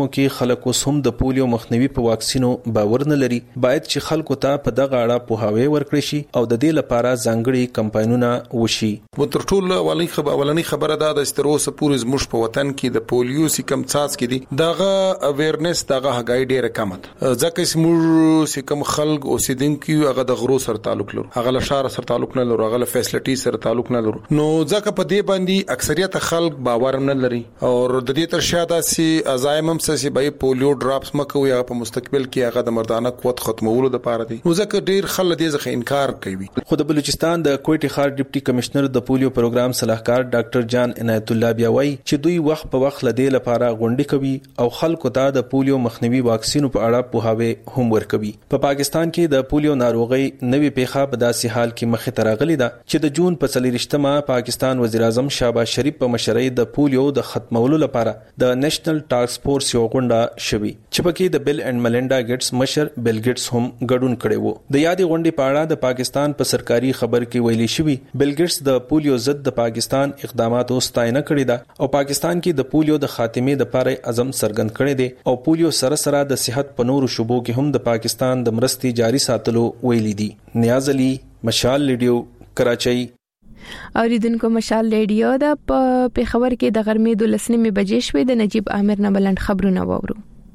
خلک اوس هم د پولیو مخنیوي په واکسینو باور نه لري. باید چې خلکو ته په دغه اړه پوهاوی ورکړي شي او د دې لپاره ځانګړي کمپاینونه وشي. تر ټولو اولنی خبره دا د استروسه پورې زموږ په وطن کې د پولیو سیکم څاڅ کې دي دغه اویرنس دغه هغه ډیره کم ده، ځکه چې موږ سیکم خلک اوسیدونکو هغه د غرو سره تعلق لري، هغه له شهر سره تعلق نه لري، هغه له فیسلټي سره تعلق نه لري. نو ځکه په دې باندې اکثریت خلک باور نه لري او د دې تر شا د سي ازایم هم سي به پولیو ډراپس مکو یا په مستقبل کې هغه د مردانه قوت ختمولو لپاره دي. نو ځکه ډیر خلک دې ځکه انکار کوي. خو د بلوچستان د کوټي ښار ډیپټي کمشنر د پولیو پروګرام صلاحکار ډاکټر جان عنایت الله بیا وایي چې دوی وخت په وخت لدې لپاره غونډې کوي او خلکو ته د پولیو مخنیوي واکسینو په اړه پوهاوی هم ورکوي. په پاکستان کې د پولیو ناروغي نوې پیښه په داسې حال کې مخې ته راغلې ده چې د جون په څلوېښتمه پاکستان وزیر اعظم شهباز شریف په مشرۍ د پولیو د ختمولو لپاره د نېشنل ټاسک فورس یو غونډه شوې چې پکې د بل اینڈ ملنډا ګیټس مشر بل ګیټس هم ګډون کړي وو. د یادې غونډې په اړه د پاکستان په سرکاري خبر کې ویلي شوی بل ګیټس د پولیو ضد د پاکستان اقداماتو ستاینه کړې ده او پاکستان کې د پولیو د خاتمې لپاره عزم څرګند کړی دی او پولیو سره سره د صحت په نورو شوبو کې هم د پاکستان د مرستې جاري ساتلو ویلي دي. نیاز علي، مشال ریډیو، کراچۍ. اوریدونکو مشال ریډیو د په پیښور کې د غرمې د لسنیمې بجې شوې د نجیب عامر نه بلند خبرونه وورو.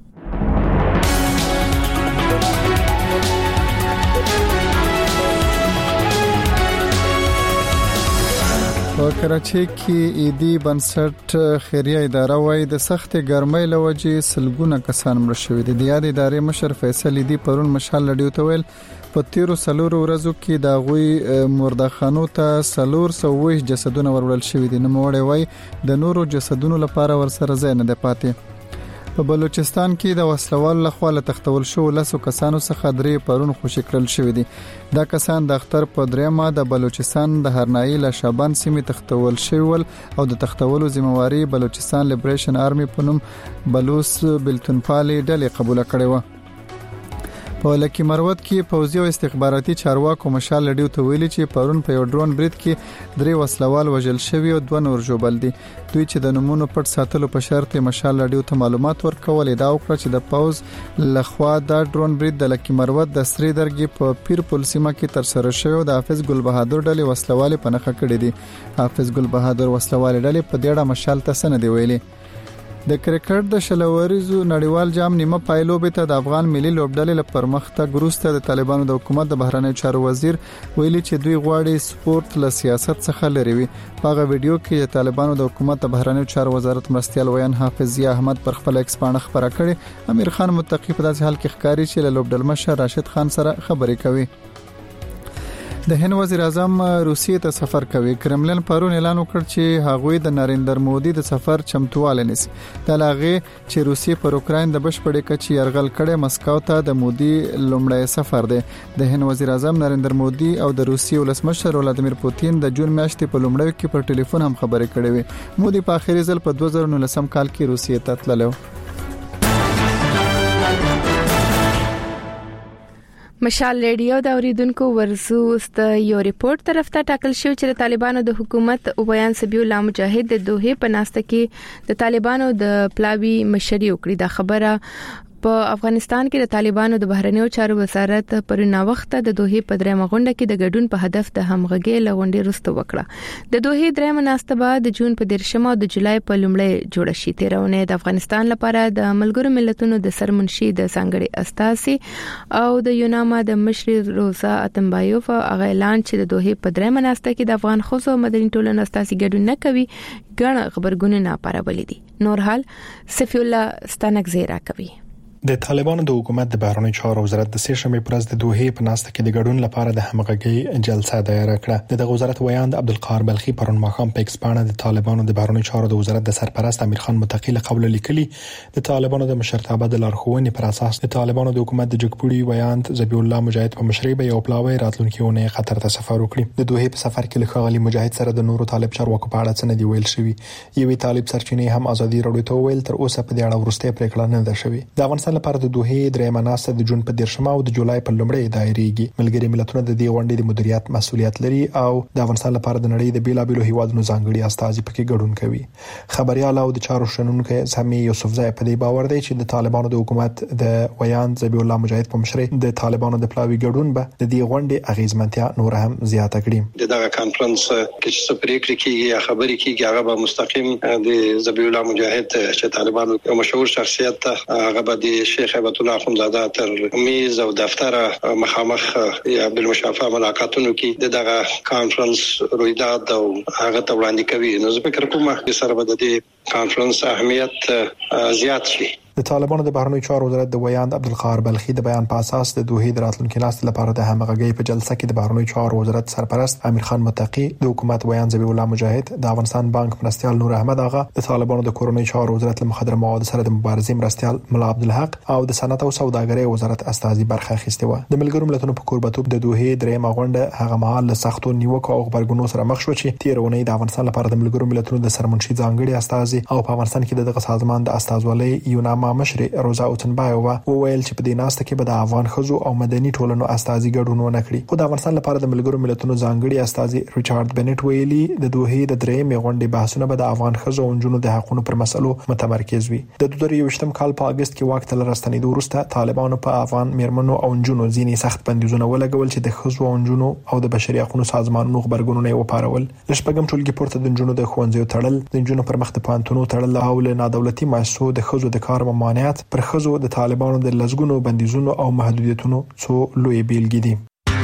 په کراچۍ کې ایدي بنسټ خیریه اداره وايي د سخت ګرمۍ لوجې سلګونه کسان مړ شوي دي. د یاد ادارې مشر فیصل ایدي پرون مشال لډیو ته ویل په تیرو سلورو ورځو کې د غوي مردخانو ته سلور سوه جسدونه ورول شوي دي. نو موړې وايي د نورو جسدونو لپاره ورسره ځای نه دی پاتې. په بلوچستان کې د وسلوال لخوا له تختول شو لسو کسانو څخه درې پرون خوشی کړل شوی دي. دا کسان د اختر په درېمه د بلوچستان د هرنایي له شابان سیمې تختول شول او د تختولو ذمہواری بلوچستان لیبریشن آرمي په نوم بلوس بلتونپالي ډلې قبول کړې و. په لکی مروت کې پوځي او استخباراتي چارواکو مشال لډیو ته ویلي چې پرون په یو ډرون برید کې درې وسلوال وژل شوي او دوه نور ژوبل دي. دوی چې د نمونو پټ ساتلو په شرط مشال لډیو ته معلومات ورکول دا وکړه چې د پوز لخوا د ډرون برید د لکی مروت د سری درګي په پیر پل سیمه کې تر سره شوی د حافظ ګل بهادر ډلې وسلوال په نخښه کړې دي. حافظ ګل بهادر وسلوال ډلې په ډېره مشال ته سند دی ویلي. د کرکټ د شلوریزو نړیوال جام نیمه پایلوبې ته د افغان ملي لوبډلې لپاره مخته وروسته د طالبانو د حکومت د بهرنیو چارو وزیر ویلي چې دوی غواړي سپورت له سیاست څخه لري وي. په هغه ویډیو کې د طالبانو د حکومت د بهرنیو چارو وزارت مرستيال ویان حافظ ضیا احمد پر خپل ایکس باندې خبره کړې. امیر خان متقی په داسې حال کې ښکاری چې له لوبډل مشر راشد خان سره خبرې کوي. د هند وزیر اعظم روسیې ته سفر کوي. کرملن پرون اعلان وکړ چې هغوی د نریندر مودي د سفر چمتواله نیسي. د لاغه چې روسیې پر اوکراین د بشپړې کچې يرغل کړي مسکو ته د مودي لومړی سفر دی. د هند وزیر اعظم نریندر مودي او د روسیې ولسمشر ولادیمیر پوتین د جون میاشتې په لومړیو کې پر ټلیفون هم خبرې کړې وي. مودي په اخیری ځل په دوه زره نولسم کال کې روسیې ته تللی. مشال ریډیو د اوریدونکو ورزو است یو ریپورت طرف ته ټاکل شو چې د طالبانو د حکومت او بیان سبیو الله مجاهد د دوه په ناسته کې د طالبانو د پلاوی مشري وکړي. دا خبره په افغانستان کې د طالبانو د بهرنیو چارو وزارت پرونه وخت د دوه په درېمه غونډه کې د ګډون په هدف د همغږي لغونډې رسته وکړه. د دوه درېمه ناسته بعد د جون په دیرشمه او د جولای په لومړۍ جوړ شي. تیرونه د افغانستان لپاره د ملګرو ملتونو د سرمنشي د ځانګړي استاذي او د یوناما د مشر روزا اتمبایوف اعلان چې د دوه په درېمه ناسته کې د افغان خصو مدني ټولنې استاذي ګډون نه کوي ګڼ خبرګون نه پارولې دي. نور حال سفی الله ستانک زیرا کوي. د طالبانو د حکومت د بهرنیو چارو وزارت د سه شنبه پر ورځ د دوه په ناسته کې د ګډون لپاره د همغږي جلسه دایره کړه. د وزارت ویاند عبدالقاهر بلخي پرون ماښام په ایکس باندې د طالبانو د بهرنیو چارو د وزارت د سرپرست امیر خان متقی له قبل لیکلي د طالبانو د مشرتابه د لارښوونې پر اساس د طالبانو د حکومت د جګپوړي ویاند ذبیح الله مجاهد په مشرۍ به یو پلاوی راتلونکیونه قطر ته سفر وکړي. د دوه په سفر کې له خغلی مجاهد سره د نورو طالب چارواکو په اړه څه نه دی ویل شوی. یوې طالب سرچینې هم ازادي راډیو ته ویل تر اوسه په دې اړه ورسته پریکړه نه ده شوې. د افغانستان افغانستان لپاره د دوحې درېمه ناسته د جون په دیرشمه او د جولای په لومړۍ دایریږي. ملګري ملتونه د دې غونډې د مدیریت مسؤلیت لري او د افغانستان لپاره د نړۍ د بیلابېلو هیوادونو ځانګړي استازي پکې ګډون کوي. خبريال او د چارو شنونکو سامي یوسفزای په دې باور دی چې د طالبانو د حکومت د ویان ذبیح الله مجاهد په مشرۍ د طالبانو د پلاوي ګډون به د دې غونډې اغیزمنتیا نور هم زیاته کړي. دغه کانفرنس کې چې پریکړې کیږي یا خبرې کیږي هغه به مستقیم د ذبیح الله مجاهد چې طالبانو یو مشهور شخصیت هغه به د شیخ هیبت الله اخوندزاده تر میز او دفتر مخامخ یا بالمشافهه ملاقاتونو کې دغه کانفرنس رویداد او هغه ته وړاندې کوي. نو زه فکر کوم چې سره به د دې کانفرنس اهمیت زیات شي. د طالبانو د بهرنیو چارو وزارت د ویاند عبدالقاهر بلخي د بیان په اساس د دوحې د راتلونکي ناستې لپاره د همغږۍ په جلسه کې د بهرنیو چارو وزارت سرپرست امیر خان متقی، د حکومت ویاند ذبیح الله مجاهد، د افغانستان بانک مرستیال نور احمد آغا، د طالبانو د کورنیو چارو وزارت له مخدره موادو سره د مبارزې مرستیال ملا عبدالحق او د صنعت او سوداګرۍ وزارت استازي برخه اخیسته و. د ملګرو ملتونو په کوربتوب د دوحې درېمه غونډه هغه مهال له سختو نیوکو او خبرګونونو سره مخ شو چې تیرونی د افغانستان لپاره د ملګرو ملتونو د سرمنشي ځانګړي استازي او په افغانستان کې دغه سازمان د استازولۍ یوناما مشر روزا اوتنبایووا وویل چې په دې ناسته کې به د افغان خزو او مدني ټولنو استازي ګډون ونه کړي. خو د افغانستان لپاره د ملګرو ملتونو ځانګړي استازي ریچارډ بنټ ویلي د دوحې د درېمې غونډې بحثونه به د افغان خزو او نجونو د حقوقو پر مسلو متمرکز وي. د دوه زره یوویشتم کال په اگست کې واک ته راستنېدو وروسته طالبانو په افغان میرمنو او نجونو ځینې سخت بندیزونه ولګول چې د خزو او نجونو او د بشري حقوقو سازمانونو خبرګونونه یې وپارول. شپږم ټولګي پورته د نجونو د ښوونځیو تړل، د نجونو پر مخ د پوهنتونونو تړل او له نادولتي مؤسسو د خزو د کار ممانعت پر خزو د طالبانو د لزګونو بندیزونو او محدودیتونو څو لوی بیلګې دي.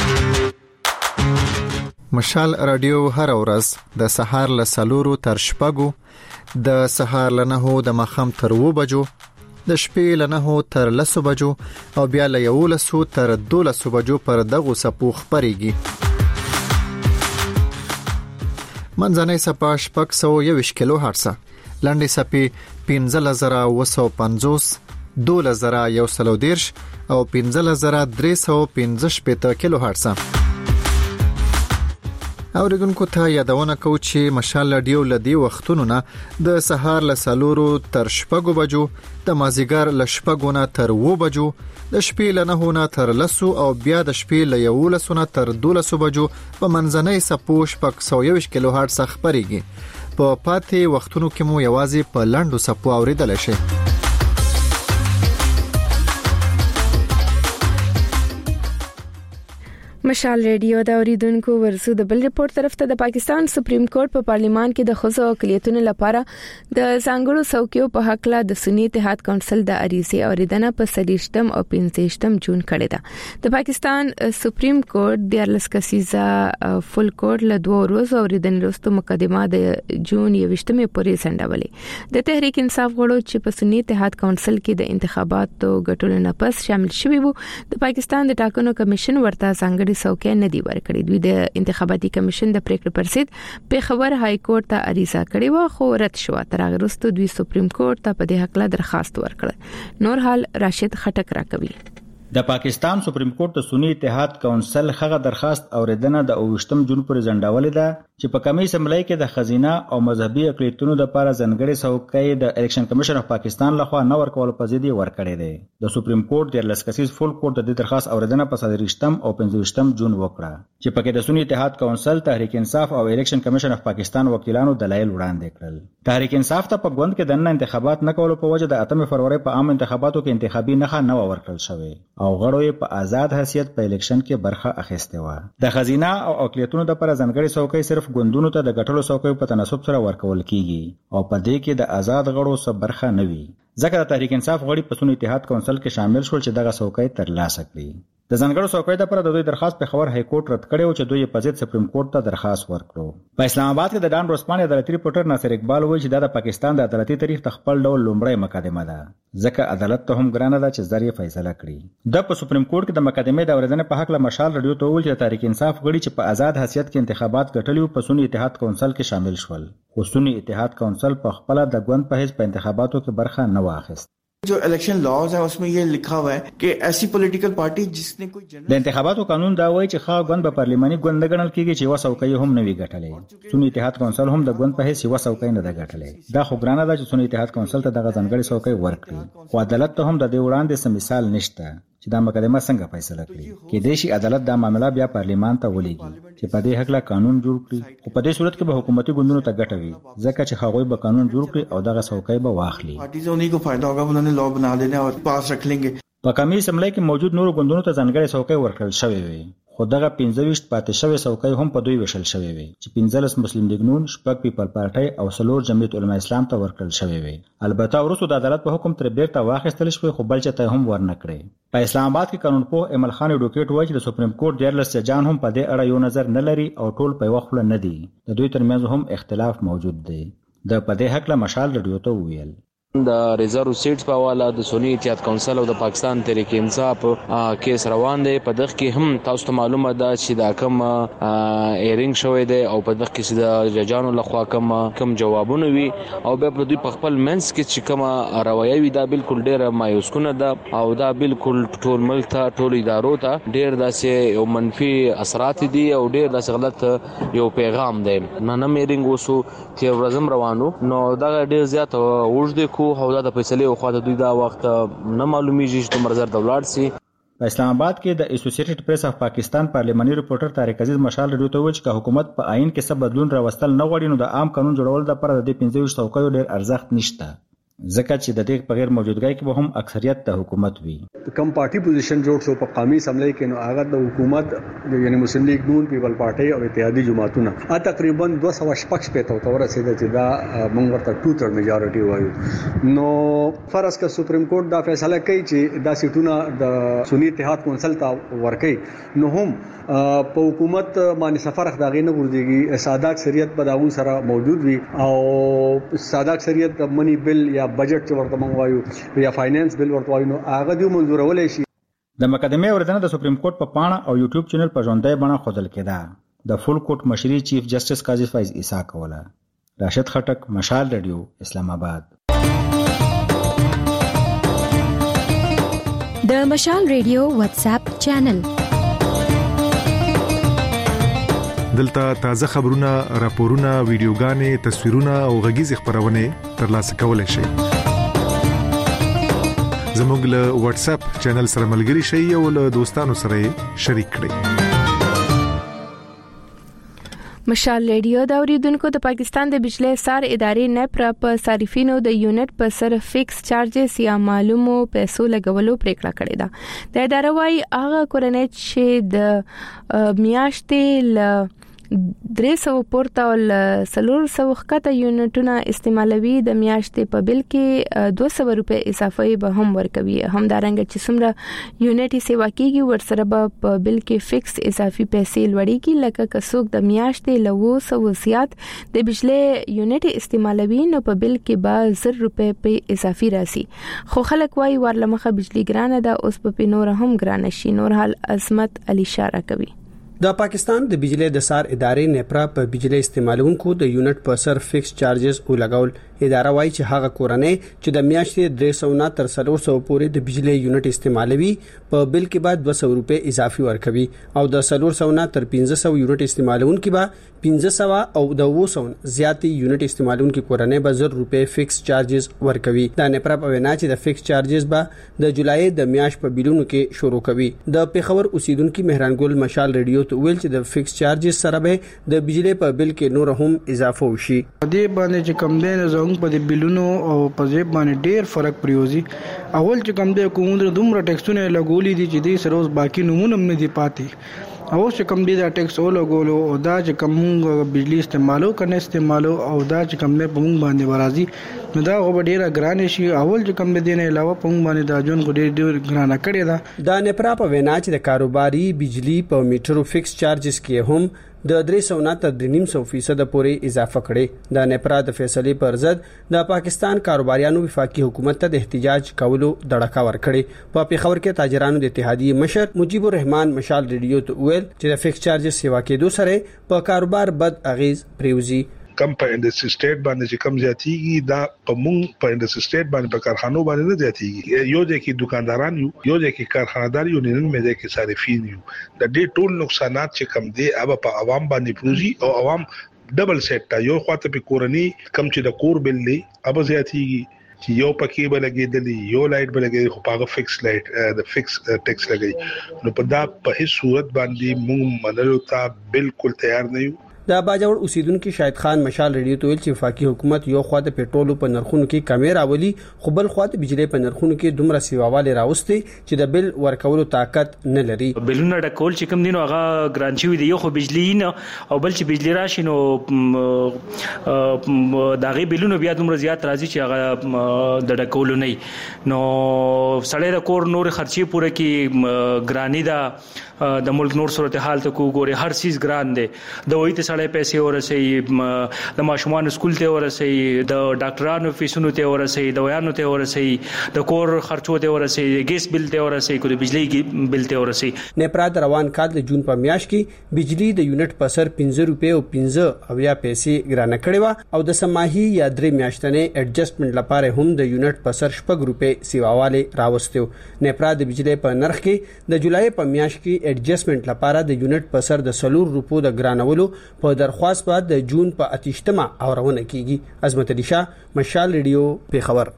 مشال رادیو هر ورځ د سهار له سلورو تر شپږو، د سهار له نهو د ماښام تر اوو بجو، د شپې له نهو تر لسو بجو او بیا له یولسو تر دولسو بجو پر دغو څپو خپرېږي. منځنۍ څپه شپږ سوه یوویشت کیلو هرتزه، لنډې څپې پنځلس زره اوه سوه پنځوس، دولس زره یو سل دېرش او پنځلس زره درې سوه پنځه شپېته کیلو هرتزه. اوریدونکو ته یادونه کوو چې مشال رادیو له دې وختونو نه د سهار له سلورو تر شپږو بجو، د مازیګر له شپږو نه تر اوو بجو، د شپې له نهو نه تر لسو او بیا د شپې له یولسو نه تر دولسو بجو په منځنۍ څپو شپږ سوه یوویشت کیلو هرتز خپرېږي. په پاتې وختونو کې مو یوازې په لنډو څپو اوریدل شي. مشال ریډیو دا اوریدونکو ورسو د بل ریپورت طرف ته د پاکستان سپریم کورټ په پارلیمان کې د خصوصي اقلیتونو لپاره د ځانګړو څوکیو په حق لا د سنی اتحاد کونسل د اریزي اوریدنه په سلیشتم او پنځشتم جون کړی ده. د پاکستان سپریم کورټ د ارلس کسیزا فل کورټ له دوه ورځو اوریدنې وروسته مقدمه د جون یوویشتمې پورې سندولې. د تحریک انصاف غړو چې په سنی اتحاد کونسل کې د انتخاباتو ګټلو نه پس شامل شوي وو، د پاکستان د ټاکنو کمیشن ورته ځانګړي څوکۍ نه دی ورکړې. دوی د انتخاباتي کمیشن د پریکړې پر ضد پیښور های کورټ ته عریضه کړې و خو رد شو. تر هغه وروسته دوی سپریم کورټ ته په دې حق لا درخواست ورکړ. نور حال راشد خټک راکوي. د پاکستان سپریم کورټ د سنی اتحاد کونسل هغه درخواست اوریدنه د اوویشتم جون پورې ځنډولې ده چې په کمی اسمبلی کې د خزینه او مذهبي اقلیتونو لپاره ځانګړي څوکۍ د الیکشن کمیشن اف پاکستان لخوا نه ورکول په ضد ورکړې ده. د سپریم کورټ د ارلس کسیز فول کورټ د دې درخواست اوریدنه په څلورویشتم او پنځویشتم جون وکړه چې پکې د سنی اتحاد کونسل، تحریک انصاف او الیکشن کمیشن اف پاکستان وکیلانو دلایل وړاندې کړل. تحریک انصاف ته په غوند کې د نن انتخابات نه کولو په وجه د اتم فروری په عام انتخاباتو کې انتخابي نخښه نه ورکړل شوې او غړو یې په آزاد حیثیت په الیکشن کې برخه اخیسته و. د خزینه او اقلیتونو لپاره ځانګړي څوکۍ صرف ګوندونو ته د ګټلو څوکۍ په تناسب سره ورکول کیږي او په دې کې د آزاد غړو څخه برخه نه وي. ځکه د تحریک انصاف غړي په سنی اتحاد کونسل کې شامل شول چې دغه څوکۍ ترلاسه کړي. د ځانګړو څوکۍ لپاره د دوی درخواست په خبر های کورټ رد کړی او چې دوی په ضد سپریم کورټ ته درخواست ورکړو. په اسلام آباد کې د ډان روسپاني عدالتي ریپورټر ناصر اقبال وایي چې دا د پاکستان د عدالتي تاریخ د خپل ډول لومړی مقدمه ده، ځکه عدالت ته هم ګرانه ده چې ذریعہ فیصله کړي. د په سپریم کورټ کې د مقدمې د اوریدنې په حق له مشال رادیو ته ویل چې تحریک انصاف غړي چې په آزاد حیثیت کې انتخابات ګټلي په سنی اتحاد کونسل کې شامل شول، خو سنی اتحاد کونسل په خپل د ګوند په حیث په انتخاباتو کې برخه نه واخیست. जो इलेक्शन लॉज है उसमें ये लिखा हुआ है कि ऐसी पॉलिटिकल पार्टी जिसने कोई د انتخاباتو قانون دا وایي چې خا غوند په پارلماني ګوند ګڼل کیږي چې وسوکې هم نه وی ګټلې. سونی اتحاد کونسل هم د ګوند په هیڅ وسوکې نه ده ګټلې. دا خو ګرانه ده چې سونی اتحاد کونسل ته دغه ځانګړي څوکۍ ورکړي. خو عدالت ته هم د دې وړاندې سم مثال نشته چې دا مقدمه څنګه فیصله کړي. کې د شي عدالت دا معاملہ بیا پارلیمان ته ولېږي چې په دې حق لا قانون جوړ کړي. خو په دې صورت کې به حکومتي ګوندونو ته ګټه وي ځکه چې هغوی به قانون جوړ کړي او دغه څوکۍ به واخلي. पार्टीज उन्हीं को फायदा होगा, उन्होंने लॉ बना लेना और पास रख लेंगे. په قومي اسمبلی کې موجود نورو ګوندونو ته ځانګړي څوکۍ ورکړل شوې وي. خو دغه پنځه ویشت پاتې شوې څوکۍ هم په دوی ویشل شوې وي چې پنځلس مسلم لیګ نون، شپږ پیپل پارټۍ او څلور جمعیت علما اسلام ته ورکړل شوې وي. البته وروسته د عدالت په حکم تر بیرته واخیستل شوې خو بل چاته هم ورنه کړې. په اسلام آباد کې قانونپوه ایمل خان ایډوکیټ وایي چې د سپریم کورټ دیارلس ججان هم په دې اړه یو نظر نه لري او ټول په یوه خوله نه دي. د دوی ترمنځ هم اختلاف موجود دی. د په دې حق له مشال رادیو ته وویل د ریزرو سیټس په حواله د سونی اتحاد کونسل او د پاکستان تحریک انصاف کیس روان دی. په دغه کې هم تاسو ته معلومه ده چې دا کوم ایرینګ شوی دی او په دغه کې چې د ججانو لخوا کوم کوم جوابونه وي او بیا په دوی په خپل منس کې چې کوم رویه وي دا بالکل ډیره مایوسکونه ده او دا بالکل ټول ملک ته ټول ادارو ته ډیر داسې یو منفي اثرات دي او ډیر داسې غلط یو پیغام دی. نن ایرینګ وسو چې ورځم روانو نو دا ډیر زیات وژد او دا د فیصله او خاطر دوی دا وخت نه معلومیږي چې مرزر دولت سي. په اسلام آباد کې د اسوسییټډ پریس اف پاکستان پارلماني ریپورټر طارق عزیز مشال رډیو ته وایي چې حکومت په آئین کې څه بدلون راوستل نه غواړي نو د عام قانون جوړول د پر د پنځه ویشت څوکیو ډیر ارزښت نشته ځکه چې د دې په غیر موجودګۍ کې به هم اکثریت د حکومت وي. کم پارټي پوزیشن جوړ شو په قومي اسمبلی کې نو هغه د حکومت یعنی مسلم لیگ نون پیپل پارټي او اتحادی جماعتونه ا تقریبا دوه سوه شپږ شپږ ته ورسېده چې دا موږ ورته ټو تھرډ میجارټي وایو. نو فرض کا سپریم کورټ دا فیصله کوي چې دا سیټونه د سنی اتحاد کونسل ته ورکړي نو هم په حکومت باندې سفر خداغې نه ورځيږي. ساده اکثریت په داغون سره موجود وي او ساده اکثریت منی بل یا بجټ چې ورته مونږ وایو یا فاینانس بل ورته وایو نو هغه دی منظورولای شي. د مقدمه اوریدنه د سپریم کورټ په پاڼه او یوټیوب چینل په ژوندۍ بڼه خودل کېده. د فول کورټ مشري چیف جسټس قاضي فیض عیسی کوله. راشد خټک، مشال رادیو، اسلام آباد. د مشال رادیو واتس اپ چینل دلته تازه خبرونه، راپورونه، ویډیوګانې، تصویرونه او غږیز خبرونه ترلاسه کولای شئ. زموږ له واتس اپ چینل سره ملګري شئ او له دوستانو سره شریک کړئ. مشال رادیو دا اوریدونکو د پاکستان د بجلی سار ادارې نپرا په صارفینو د یونټ په سر فکس چارجز یا معلومو پیسو لګولو پریکړه کړې ده. د ادارې وايي هغه کورنۍ چې د میاشتې ل درې سو پورته ول سلور سو خکته یونټونه استعمالوي د میاشتې په بل کې دوه سوه روپۍ اضافه به هم ورکوي. همدارنګه چې څومره یونټي سیوا کیږي ورسره به په بل کې فکس اضافي پیسې لوړیږي. لکه کڅوک د میاشتې له و سو زیات د بجلی یونټي استعمالوي نو په بل کې به زر روپۍ په اضافي راسي. خو خلک وايي ورلمخه بجلی ګرانه ده اوس په نور هم ګرانه شي. نور حال عظمت علي اشاره کوي. د پاکستان د بجلی د سار ادارې نپرا په بجلی استعمالونکو د یونټ په سر فکس چارجز او لګول. اداره وايي چې هغه کورنۍ چې د میاشتې درې سوه نه تر څلور سوه پورې د بجلی یونټ استعمالوي په بل کې بعد دوه سوه روپۍ اضافي ورکوي او د څلور سوه نه تر پنځه سوه یونټ استعمالونکو به پنځه سوه او د اووه سوه زیات یونټ استعمالونکو کورنۍ به زر روپۍ فکس چارجز ورکوي. د نپرا په وینا چې د فکس چارجز به د جولای د میاشت په بیلونو کې شروع کوي. د پیښور اوسیدونکو مهران ګل مشال رادیو ته ویل چې د فکس چارجز سره به د بجلی په بل کې نور هم اضافه وشي. دې باندې چې کم دی زموږ په دې بلونو او په ځای باندې ډیر فرق پریوزي. اول چې کم دی کومره دومره ټیکسونه لګولې دي چې دې سروز باقی نمونه نه دي پاتې. او چې کم دی دا ټیکس او لګولو او دا چې کوم بجلی استعمالو کنه استعمالو او دا چې کم دی په موږ باندې ورازي نو دا غو ډیره ګران شي. اول چې کم دی نه علاوه په موږ باندې دا جون غو ډیر ډیر ګرانه کړی دا. د نپرا په وینا چې د کاروباري بجلی په میټرو فکس چارجز کې هم د درې سوه نه تر درې نیم سوه فیصد پورې اضافه کړي. د نپرا د فیصلې پر ضد د پاکستان کاروباریانو وفاقي حکومت ته د احتجاج کولو دړکا ورکړي. په پیښور کې تاجرانو د اتحادیې مشر مجيب الرحمن مشال رادیو ته ویل چې د فکس چارجز سیوا کېدو سره په کاروبار بد اغیز پریوزي. کم په انډستری سټیټ باندې چې کم زیاتیږي دا په مونږ په انډستری سټیټ باندې په کارخانو باندې نه زیاتیږي. یو ځکه دکانداران یو یو ځکه کارخانه‌دار یو نن مې ځکه صارفین یو د دې ټول نقصانات چې کم دي هغه په عوام باندې پروزي او عوام ډبل سیټ تا یو خواته په کورنی کم چې د کور بل دی اب زیاتیږي چې یو پکې بلګېدلی یو لایټ بلګېدلی خو پاغه فکس لایټ د فکس ټیکس لګي نو په دا په هیڅ صورت باندې موږ منلو ته بالکل تیار نه یو. د باجوړ اوسیدونکو شاهد خان مشال ریډیو ته ویل چې وفاقي حکومت یو خوا د پېټرولو په نرخونو کې کمی راولي خو بل خوا د بجلی په نرخونو کې دومره سیواواله راوستي چې د بل ورکولو طاقت نه لري. بلونه ډکول چې کوم دینو هغه ګرانچوي دی یو خو بجلی نه او بل چې بجلی راشي نو دغه بلونه بیا دومره زیات راځي چې هغه د ډکول نه نو سړی د کور نور خرچي پوره کې ګرانی دا د ملک نور صورتحال ته کو ګوري هر چیز ګران دی د وایي ته سړی پیسې ورسي د ماشومان سکول ته ورسي د ډاکټرانو فیسونو ته ورسي د ویانو ته ورسي د کور خرچو ته ورسي ګیس بل ته ورسي کو د بجلی بل ته ورسي. نیپرا د روان کال د جون په میاشت کې بجلی د یونټ په سر پنځه روپۍ او پنځه اویا پیسې ګرانه کړې و او د سماهي یا درې میاشتنې اډجسټمنټ لپاره هم د یونټ په سر شپږ روپۍ سیواواله راوستو. نیپرا د بجلی په نرخ کې د جولای په میاشت کې اډجسټمنټ لپاره د یونټ په سر د سلور روپو د ګرانولو په درخواست بعد د جون په اتیشتمه اورونه کیږي. عظمت علي شاه مشال ریډیو پیښور.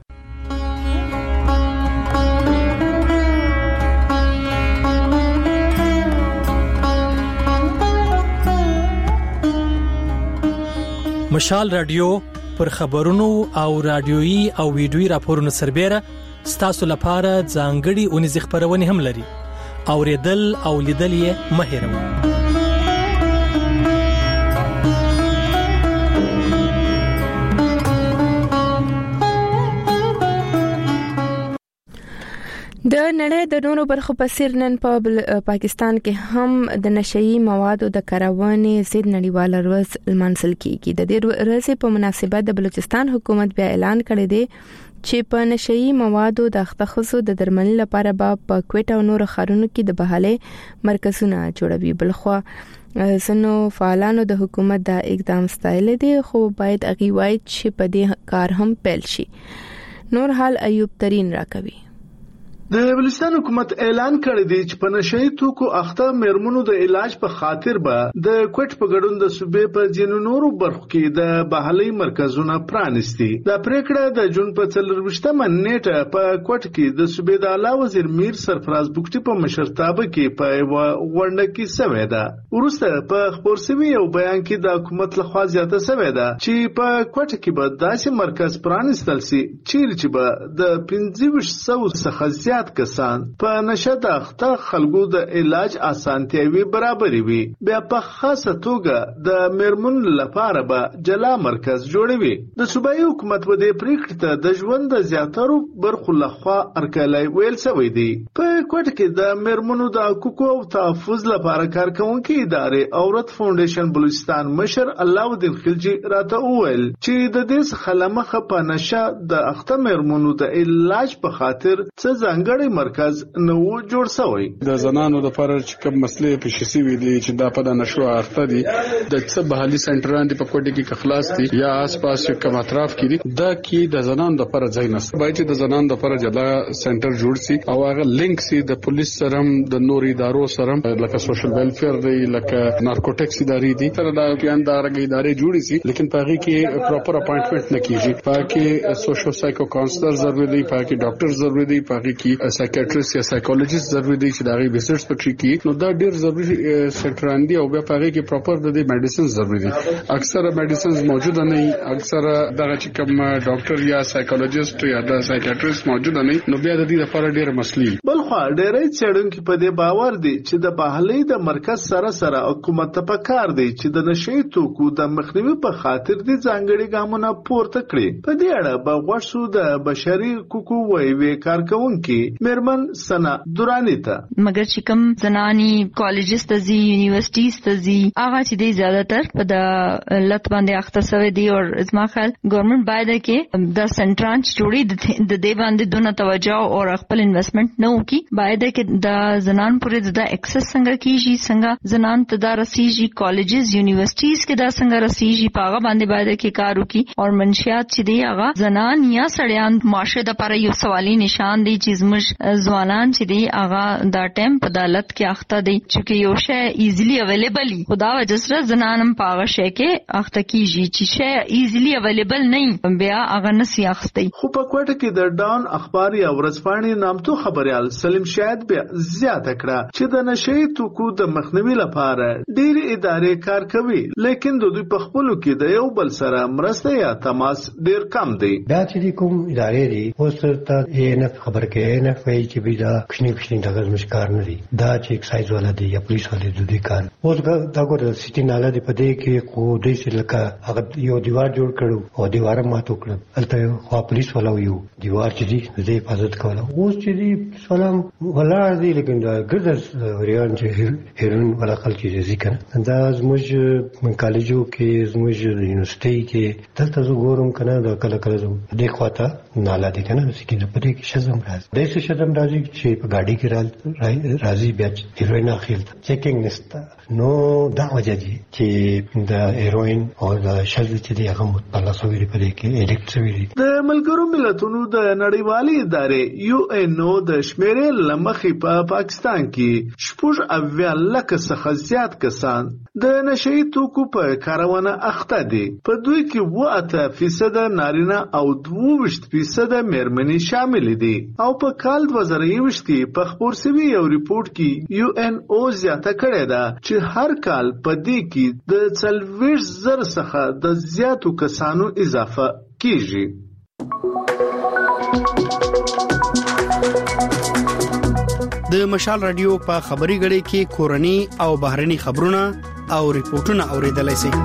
مشال رادیو پر خبرونو او رادیويي او ویډیويي راپورونو سربېره ستاسو لپاره ځانګړي اونیز خبرونه هم لري. اوریدل او لیدل یې مه هېروئ. د نړۍ د نورو برخو په څیر نن په پاکستان کې هم د نشئی موادو د کارونې ضد نړیواله ورځ لمانځل کیږي. د دې ورځې په مناسبت د بلوچستان حکومت بیا اعلان کړی دی چې په نشئی موادو د اختخصو د درملنې لپاره به په کوټه او نور ښارونو کې د بهاله مرکزونه جوړوي. بلخوا سنو فعالانو د حکومت دا اقدام ستایل دي خو باید اغي وای چې په دې کار هم پیل شي. نور حال ایوب ترين راکوي. د بلوچستان حکومت اعلان کړی دی چې په نشئی توکو اخته میرمنو د علاج په خاطر به د کوټ په ګډون د صوبې په ځینو نورو برخو کې د بهالي مرکزونه پرانیستي. دا پریکړه د جون په څلرويشتمه نیټه په کوټ کې د صوبې د اعلی وزیر میر سرفراز بوکټي په مشرتابه کې په غونډه کې شوې ده. ورسته په خبر سوي یو بیان کې د حکومت لخوا زیاته شوې ده چې په کوټ کې به داسې مرکز پرانیستل شي چې به د پنځه سوه څخه کسان په نشه اخته خلکو د علاج اسانتیاوي برابرې وي. بیا په خاصه توګه د میرمن لپاره به جلا مرکز جوړوي. د صوبایي حکومت په دې پریکړه ته د ژوند د زیاترو برخو لخوا ارکلای ویل شوی دی. په کوټ کې د میرمنو د حقوقو او تحفظ لپاره کارکونکو ادارې اورت فاونډیشن بلوچستان مشر علاودین خلجی راته وویل چې د دې څخه لمخه په نشه د اخته میرمنو د علاج په خاطر څه ځانګړي مرکز نو جوړ شوی. د زنانو د لپاره چې کوم مسلې پېښې شوي دي چې دا په د نشو اخته دي د څه بهالي سنټران دي په کوټه کې خلاص دي یا آس پاس کوم اطراف کې دي دا کې د زنانو د لپاره ځای نشته. باید چې د زنانو د لپاره جلا سنټر جوړ شي او هغه لینک سي د پولیس سره د نور ادارو سره لکه سوشل ویلفیر دی لکه نارکوټکس ادارې دي تر دا پیاندارګي ادارې جوړې سي لیکن پاغي کې پراپر اپاینټمنټ نه کیږي. پاکي سوشل سایکو کاونسلر ضروري دی پاکي ډاکټر ضروري دی پاکي کې سایکیاټریست یا سایکولوژیست ضروري دی چې دا غي وزټس پکې کی نو دا ډیر ضروري سنټران دی او بیا پاره کې پراپر د دې میډیسن ضروري دي. اکثره میډیسنز موجود نه وي اکثره دغه چې کوم ډاکټر یا سایکولوژیست یا د سایکیاټریست موجود نه نو بیا د دې لپاره ډیر مسلې. بل خو ډېرې څېړونکو په دې باور دي چې د بهالي د مرکز سره سره حکومت ته پکار دی چې د نشئی توکو د مخنیوي په خاطر دي ځانګړي ګامونه پورته کړي. په دې اړه به غوښو د بشري حقوقو وایي کارکونکو کې میرمن سنا دورانی ته مګر چې کوم زنانی کالجز ته ځي یونیورسيټیز ته ځي هغه چې دی زیاتره په د لت باندې اخته شوی دی او اسما خیال ګورنمنت باید کې د سنټرانچ جوړي د دې باندې دونه توجه او خپل انویسټمنٹ نه وکي باید کې د زنان پورې د اکسس څنګه کیږي څنګه زنان ته د رسیږي کالجز یونیورسيټیز کې دا څنګه رسیږي پاغه باندې باید کې کار وکي او منشيات چې دی هغه زنان یا سړیان معاشره د پر یو سوالي نشان دی چې زموږ ځوانان چې دی هغه دا ټیم په دالت کې اخته دی چې یو شی ایزیلی اویلیبل وي خدا وجه سره زنانم پاغه شی کې اخته کیږي چې شی ایزیلی اویلیبل نه بیا هغه نسی اخته خو په کوټه کې د ډان اخبار یا ورځپاڼې نامتو خبريال سلیم شاهد بیا زیاته کړه چې د نشئی توکو د مخنیوي لپاره ډېر ادارې کار کوي لیکن د دوی په خپلو کې د یو بل سره مرسته یا تماس ډېر کم دی دا چې کوم ادارې دي اوس ته یې نه خبر کې نه وایي چې بیا کښنی کښنی دغه مشکار نه دي دا چې ایکسایز والا دی یا پولیس والا دی دوی کار اوس دا ګور سټی ناله دی په دې کې خو دې چې لکه هغه یو دیوار جوړ کړو او دیوار ماتو کړ البته خو پولیس والا یو دیوار چې دی د حفاظت کوله اوس چې دی سلام ولا دی لیکن دا ګرځ ریان چې هیرون ولا خلک چې ذکر دا زموږ من کالجو کې زموږ یونیورسيټي کې دلته زه ګورم کنه دا کله کله زه د خواته ناله دي کنه سکینه په دې کې شزم راځي د څه شزم راځي چې په ګاډي کې راځي بیا هیروین اخیل چیکینګ نشته نو دا وجه دي چې د هیروین او د شز چې دی هغه مطلع شوی په دې کې اډیکټ شوی دي د ملګرو ملتونو د نړیوالې ادارې یو ان او د شمیرې لمخې په پاکستان کې شپږ اویا لکه څخه زیات کسان د نشئی توکو په کارونه اخته دي په دوی کې و اته فیصد نارینه او دوه فیصد مېرمنې شامل دي او په کال دوه زره یوویشت کې په خبر سوي یو ریپورت کې یو ان او زیاته کړې ده چې هر کال په دې کې د څلوېښت زره څخه د زیاتو کسانو اضافه کیږي. د مشال رادیو په خبري غړي کې کورني او بهرني خبرونه او ریپورتونه اوریدلای شئ.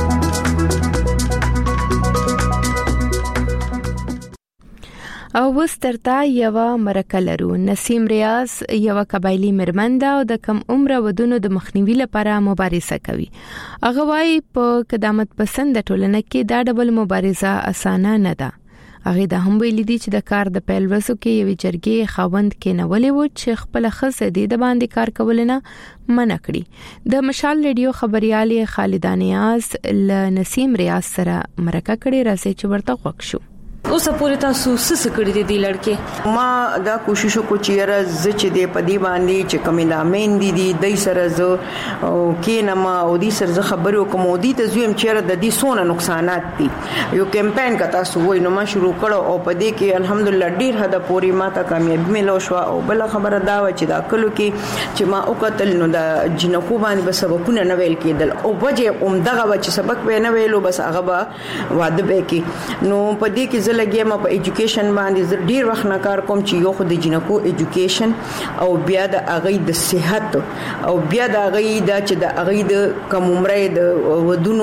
او وسترتا یو مرکلرو نسیم ریاض یو قبایلی مرمنده او د کم عمر ودونو د مخنیوي لپاره مبارزه کوي. هغه وايي په قدامت پسند ټولنه کې دا ډول مبارزه اسانه نه ده. هغه د هم ویل دي چې د کار د پیل ورځو کې یو جرګې خوند کې نولې و چې خپل خزه دي د باندې کار کول نه منع کړي. د مشال ریډیو خبريالي خالدانیاز ل نسیم ریاض سره مرکه کړي راځي چې ورته وښ شو. اوس پورې تاسو څه کړی دي د لړکې ما دا کوشش وکړ چې را ز چې د پدی باندې چې کمیلا مین دي دي د سره ز او کینما او د سره ز خبرو کوم دي ته زویم چې د دې سونه نقصانات دي یو کمپاین کا تاسو وای نو ما شروع کړو او پدې کې الحمدلله ډیر حدا پوری ما ته کامیابی ملو شو او بل خبره دا و چې دا کلو کې چې ما وکتل نو د جنکو باندې بس سبقونه نه ویل کېدل او وجه اومدغه چې سبق به نه ویلو بس هغه به واده به کې نو پدې کې لګیم په ایجوکیشن باندې ډیر وخت نه کار کوم چې یو خو د جنکو ایجوکیشن او بیا د اغې د صحت او بیا د اغې د چې د اغې د کم عمرې د ودونو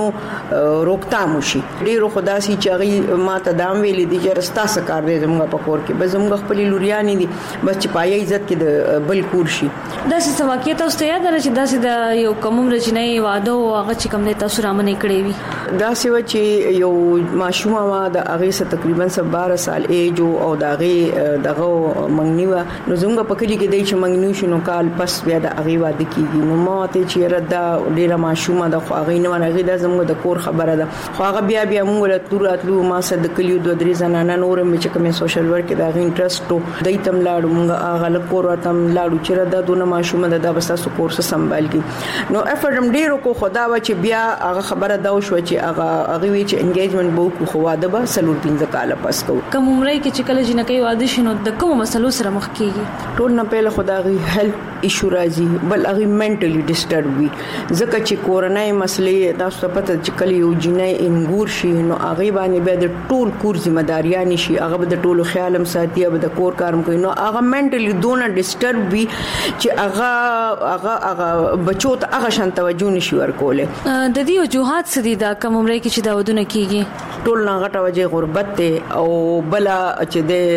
روکتام شي ډیر خداسي چې اغې ماته دام ویلې دي چې رستا سکار دې زموږ په کور کې به زموږ خپل لوريانی دي بس چې پای عزت کې د بل کور شي دا څه واقعیت اوس ته یاد راځي دا چې د یو کم عمر چې نه واده او هغه چې کم نه تاسو رامنې کړې وي دا څه و چې یو ماشومه وا د اغې سره تقریبا بارہ سال ایج او داغه دغه منګنیوا نو زموږ په کلی کې د چې منګنیو شنو کال پس بیا د اغه واده کیږي نو ما ته چې ردا ډیره ماشومه د خو اغه نه ونغه د زموږ د کور خبره ده خو هغه بیا بیا موږ له توراتلو ما سره د کلیو دوه درې زنانه نور مې چې کوم سوشل ورک د اغه انټرست ته دایتم لاړو موږ اغه له کور وتم لاړو چې ردا دونه ماشومه د بستا سو کورس سمبال کی نو افرم ډیرو کو خدا و چې بیا هغه خبره دا شو چې هغه هغه وی چې انګیجمنت بو کو خو واده به سلور پنځه کال پس کو کوم عمره کې چې کله جنکې واده شنو د کوم مسلو سره مخ کیږي ټول نه پهله خدای هیلث ایشو راځي بل هغه منټلی ډیسټرب وي ځکه چې کورونای مسلې تاسو ته پته چې کله یو جنې انګور شي نو هغه باندې به د ټول کور ذمہداریا نشي هغه به د ټولو خیالم ساتي به د کور کارم کوي نو هغه منټلی دونه ډیسټرب وي چې هغه هغه هغه بچو ته هغه شان توجه نشي ورکوله د دې وجوهات څه دي دا کوم عمره کې چې دا ودونه کیږي ټول نه غټه وجه غربت ته او بلا چې د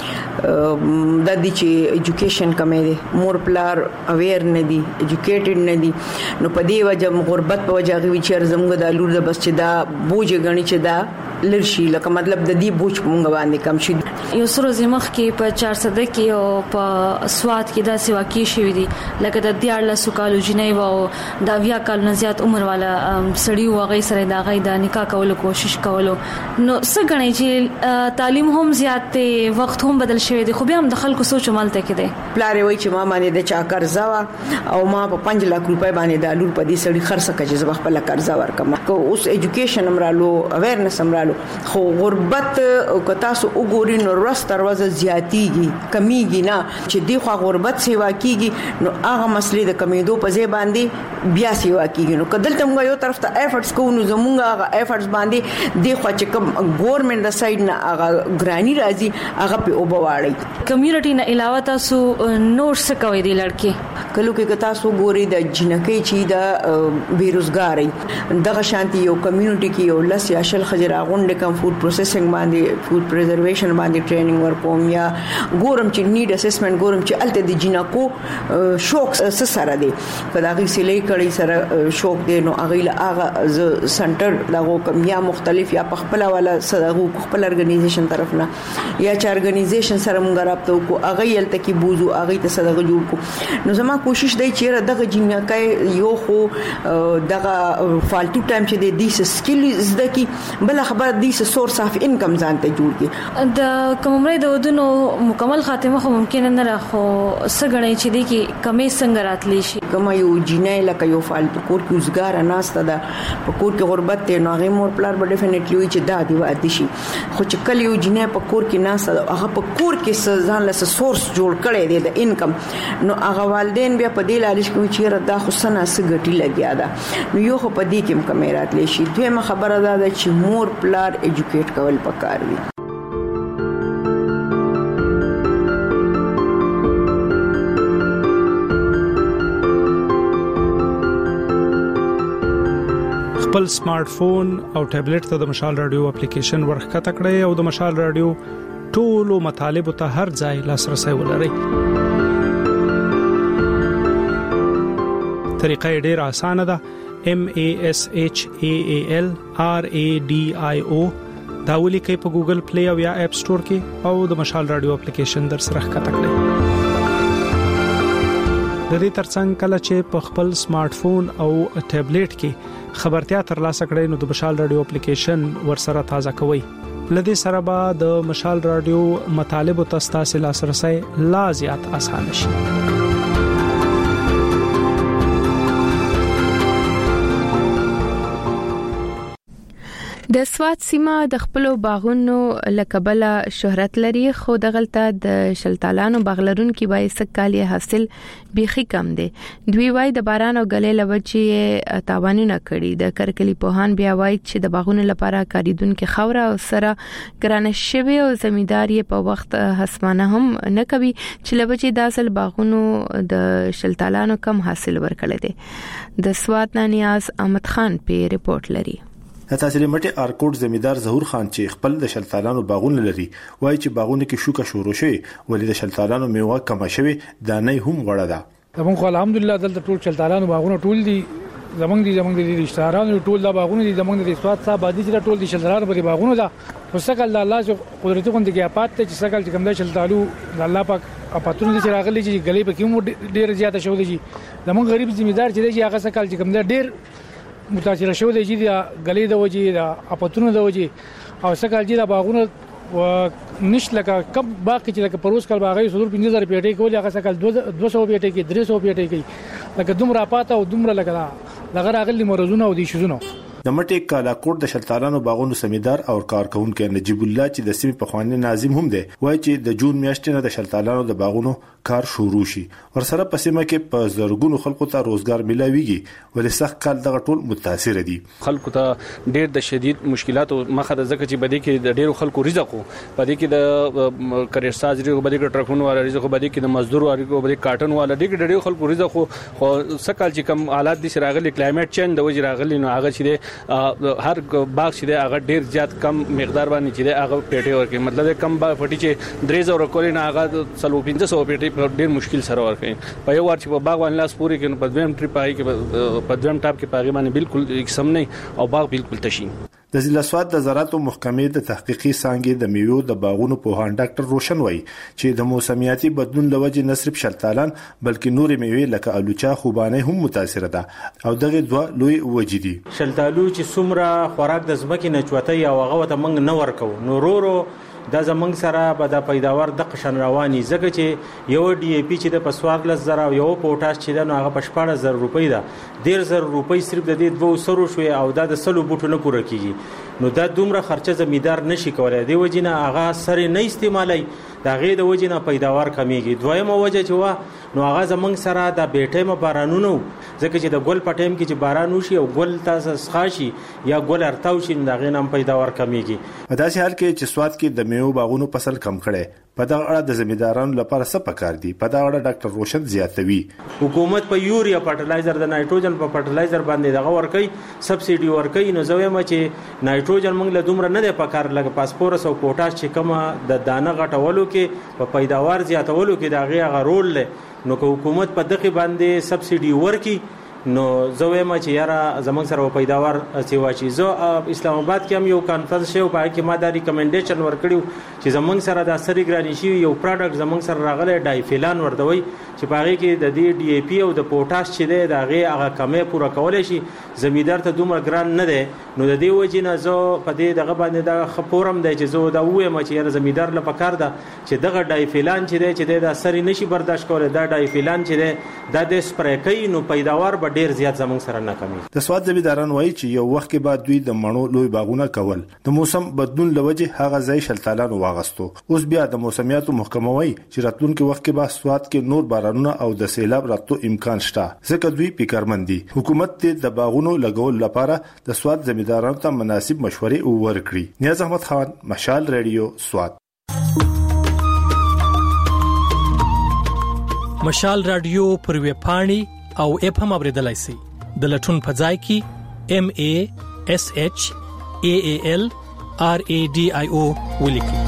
د دې چې ایجوکیشن کمې دي مور پلار اویر نه دي ایجوکیټډ نه دي نو په دې وجه غربت په وجه غوي چې زموږ د لور د بس چې دا بوج غني چې دا لرشي لکه مطلب د دې بوج مونږ باندې کم شي. یو سره زمخ کې په چار صد کې او په سواد کې دا سیوا کې شوې دي لکه د دیارله سکالو جنې وو دا بیا کال نه زیات عمر والا سړی وغه سره دا غي د نکاح کولو کوشش کولو نو څنګه چې تعلیم هم زیات ته وخت هم بدل شوی دی خو بیا هم د خلکو سوچ مالته کې دی پلار وای چې ما باندې د چا قرضا او ما په پنځه لک روپۍ باندې د لور په دې سړی خرڅ کړي چې خپل قرضا ورکم کو اوس ایجوکیشن امرالو اویرنس امرالو خو غربت کتا سو وګوري نو ورځ تر ورځ زیاتیږي کمیږي نه چې دی خو غربت سیوا کیږي نو هغه مسلې د کمیدو په ځای باندې بیا سیوا کیږي نو کدلته موږ یو طرف ته ایفورټس کوو نو زموږ هغه ایفورټس باندې دی خو چې کوم ګورنمنت د سایډ نه هغه ګرانی راځي هغه په وبواړي کمیونټي نه علاوه تاسو نور څه کوي دی لړکی کلو کې تاسو ګوري د جنکې چې د بیروزګاری دغه شانتي یو کمیونټي کې یو لس یا شل خجر غونډه کم فود پروسیسینګ باندې فود پریزرویشن باندې ټریننګ ورکوم یا ګورم چې نیډ اسسمنت ګورم چې الته د جنکو شوق سره دی کداغي سلې کړي سره شوق دی نو اغه له اغه سنټر دغه کم یا مختلف یا خپل والا سره خپل ارګنایزیشن طرف نه یا چې ارګنایزیشن سره مونږ رابطه کو اغه یلته کې بوزو اغه ته سره جوړ کو نو زما کوشش دی چې دغه جنکای یو خو دغه فالتو ټایم چې د دې سکل زده کی بل خبر دې سورس اف انکم ځان ته جوړ کی د کومري د ودونو مکمل خاتمه خو ممکن نه راخو سګړې چې دی کی کمې څنګه راتلی شي کما یو جنې لکه یو فالتو کور کې وزګار ناشته ده په کور کې غربت ته نو هغه مور پلار به ډیفینټلی وي چې دا دی وادي شي خو چې کله یو جنې په کور کې ناشته هغه په کور کې ځان له سورس جوړ کړي دی د انکم نو هغه والدین بیا په دې لالچ کې چې ردا خو سنا سګټي لګیا ده نو یو خو په دې کې کمې راتلی شي دویمه خبره ده چې مور پلار ایجوکیټ کول پکار وي. خپل سمارټ فون او ټابلیټ ته د مشال رادیو اپلیکیشن ورخته کړئ او د مشال رادیو ټولو مطالب ته هر ځای لاسرسي ولرئ. طریقه ډیره اسانه ده. M A S H A A L R A D I O دا ولیکئ په ګوګل پلی او یا اپ سٹور کې او د مشال رادیو اپلیکیشن در سره ښکته کړئ. د دې ترڅنګ کله چې په خپل سمارټ فون او ټابلیټ کې خبرتیا ترلاسه کړئ نو د مشال رادیو اپلیکیشن ورسره تازه کوئ. لدې سره به د مشال رادیو مطالب او تاسو لاسرسي لا زیات اسانه شي. د سواد سیمه د خپل باغونو لکبله شهرت لري خو دغلطه د شلتالانو باغلرون کې وای سکالي حاصل بيخي کم دي. دوی وای د باران او غلې لوچې تاوانونه کړي. د کرکلی پوهان بیا وای چې د باغونو لپاره کاریدون کې خوره او سره ګرانه شوی او زمیداری په وخت حسمانه هم نه کوي چې لوچې داسل باغونو د شلتالانو کم حاصل ورکړي دي. د سواد نانیاز احمد خان په ریپورت لري. د تحصیل مټي ارکوټ زمیدار ظهور خان چې خپل د شلتالانو باغونه لري وایي چې باغونه کې شوکه شروع شوی ولې د شلتالانو میوه کم شوی دانه هم غوړه ده. زمونږ الحمدلله دلته ټول شلتالانو باغونه ټول دي زمونږ دي زمونږ دي رشتہارانو ټول د باغونه دي زمونږ د سواد صاحب دي چې ټول دي شلتالانو په باغونه ده. وسکل الله چې قدرت کوم دي کې اپات چې سکل چې کوم د شلتالو الله پاک اپاتونه چې راغلي چې غلې په کوم ډیر زیاته شو دي زمونږ غریب ذمہدار چې هغه سکل چې کوم ډیر متاثر شوی دی چې د غلې د وجې د اپاتونو د وجې او سکل چې د باغونو و نش لکه کب باقي چې لکه پروس کال باغې صدور پنځه زره پیټې کولې هغه سکل دوه سوه پیټې کې درې سوه پیټې کې لکه دومره پاته او دومره لکه لغه راغلي مرزونه او دي شزونه. د مټي کالاکوټ د شلتالانو باغونو سمیدار او کارکونکو نجیب الله چې د سیمې په خواني ناظم هم دی وایي چې د جون میاشتې نه د شلتالانو د باغونو کار شروع شي ورسره په سیمه کې په زرګونو خلکو ته روزګار ملاويږي ولې سخت کال دغه ټول متاثر دي. خلکو ته ډېر د شدید مشکلاتو مخه د زکه چې بده کې د ډېرو خلکو رزق په دې کې د کریئر ساز لري په دې کې ټرکونو والا رزق په دې کې د مزدور والا په دې کارټن والا دې کې ډېرو خلکو رزق خو سکل چې کم حالات دي راغلي کلایمټ چینج د وجې راغلي نو هغه چې هر باغ چې دی هغه ډیر زیات کم مقدار باندې چې دی هغه پیټي ورکړي مطلب کم باغ پټي چې درې زره کولې نه هغه څلور پنځه سوه پیټي په ډیر مشکل سره ورکړي په یو ور چې په باغ باندې لاس پوري کې په دویم ټریپ پای کې په دویم ټاپ کې پاغي باندې بالکل قسم نه او باغ بالکل تشي د ضلع سواد د زراعت او محکمې د تحقیقي څانګې د میوو د باغونو پوهان ډاکټر روشن وای چې د موسمیاتي بدلون لوجه نه صرف شلتالان بلکې نورې میوې لکه الوچا خوبانه هم متاثر ده او دغه دوه لوی وجدي شلتالو چې څومره خوراک د زمکې نه چوتای او هغه ته موږ نه ورکو نورورو دا زمنګ سره به د پیداوار د قشن رواني زکه چې یو ډي اي پی چې د پسوار لس زره او یو پوټاش چې د هغه پښپاړه زر روپۍ ده ډیر زر روپۍ صرف د دې دوه سرو شوي او دا د سلو بوټو نه پوره کیږي نو دا دومره خرچه زمیدار نشي کولای دی وجینه هغه سره نه استعمالي دا غي د وجینه پیداوار کمیږي دویمه وجه چې وا نو هغه زمنګ سره د بیټه م بارانونو ځکه چې د ګل پټیم کې چې باران وشي او ګل تاسو ښاشي یا ګل ارتاو شي دا غي نام پیداوار کمیږي په داسې حال کې چې سواد کې د میوه باغونو فصل کم کړي په دا اړه د زمیدارانو لپاره څه پکار دي په دا اړه ډاکټر روشن زیاتوي حکومت په یوریا فرټلایزر د نایټروجن په فرټلایزر باندې دغه ورکي سبسيډي ورکي نو زویم چې نایټروجن موږ له دومره نه دی پکار لګ پاسپورس او پوټاش چې کومه د دانه غټولو کې په پیداوار زیاتولو کې دا غي غرول نو که حکومت په دغه باندې سبسيډي ورکي نو زویم چې یاره زمونږ سره پیداوار سیوا شي زه اسلام آباد کې هم یو کانفرنس شو په کې ما دا ریکمنډیشن ورکړیو چې زمونږ سره د سری ګرانی شي یو پروډکټ زمونږ سره راغلی ډایفیلان ورته وي چې په هغه کې د دې ډي اي پی او د پوټاش چې دی دا غي هغه کمې پوره کولای شي زمیدار ته دومره ګران نه دی نو د دې وجې نه زه په دې دغه باندې دا خپورم دی چې زه دا وایم چې یاره زمیدار له پکار ده چې دغه ډایفیلان چې دی چې دا سری نشي برداشت کولای دا ډایفیلان چې دی دا د سپری کوي نو پیداوار به ډیر زیات زمونږ سره نه کمی د سواد زمیداران وایي چې یو وخت کې بعد دوی د مڼو لوی باغونه کول د موسم بدلون لوجه هغه ځای شلتالان واغستو اوس بیا د موسمیاتو محکمه وایي چې راتلونکي وخت کې به سواد کې نور بارانونه او د سیلاب راتلو امکان شته ځکه دوی فکرمندي حکومت د باغونو لګول لپاره د سواد زمیدارانو ته مناسب مشورې ورکړي نیاز احمد خان مشال ریډیو سواد مشال رادیو پر ویب پاڼې او اپ هم اوریدلای شئ د لټون په ځای کې ام ای اس ایچ ای ای ال آر ای ډي آی او ولیکئ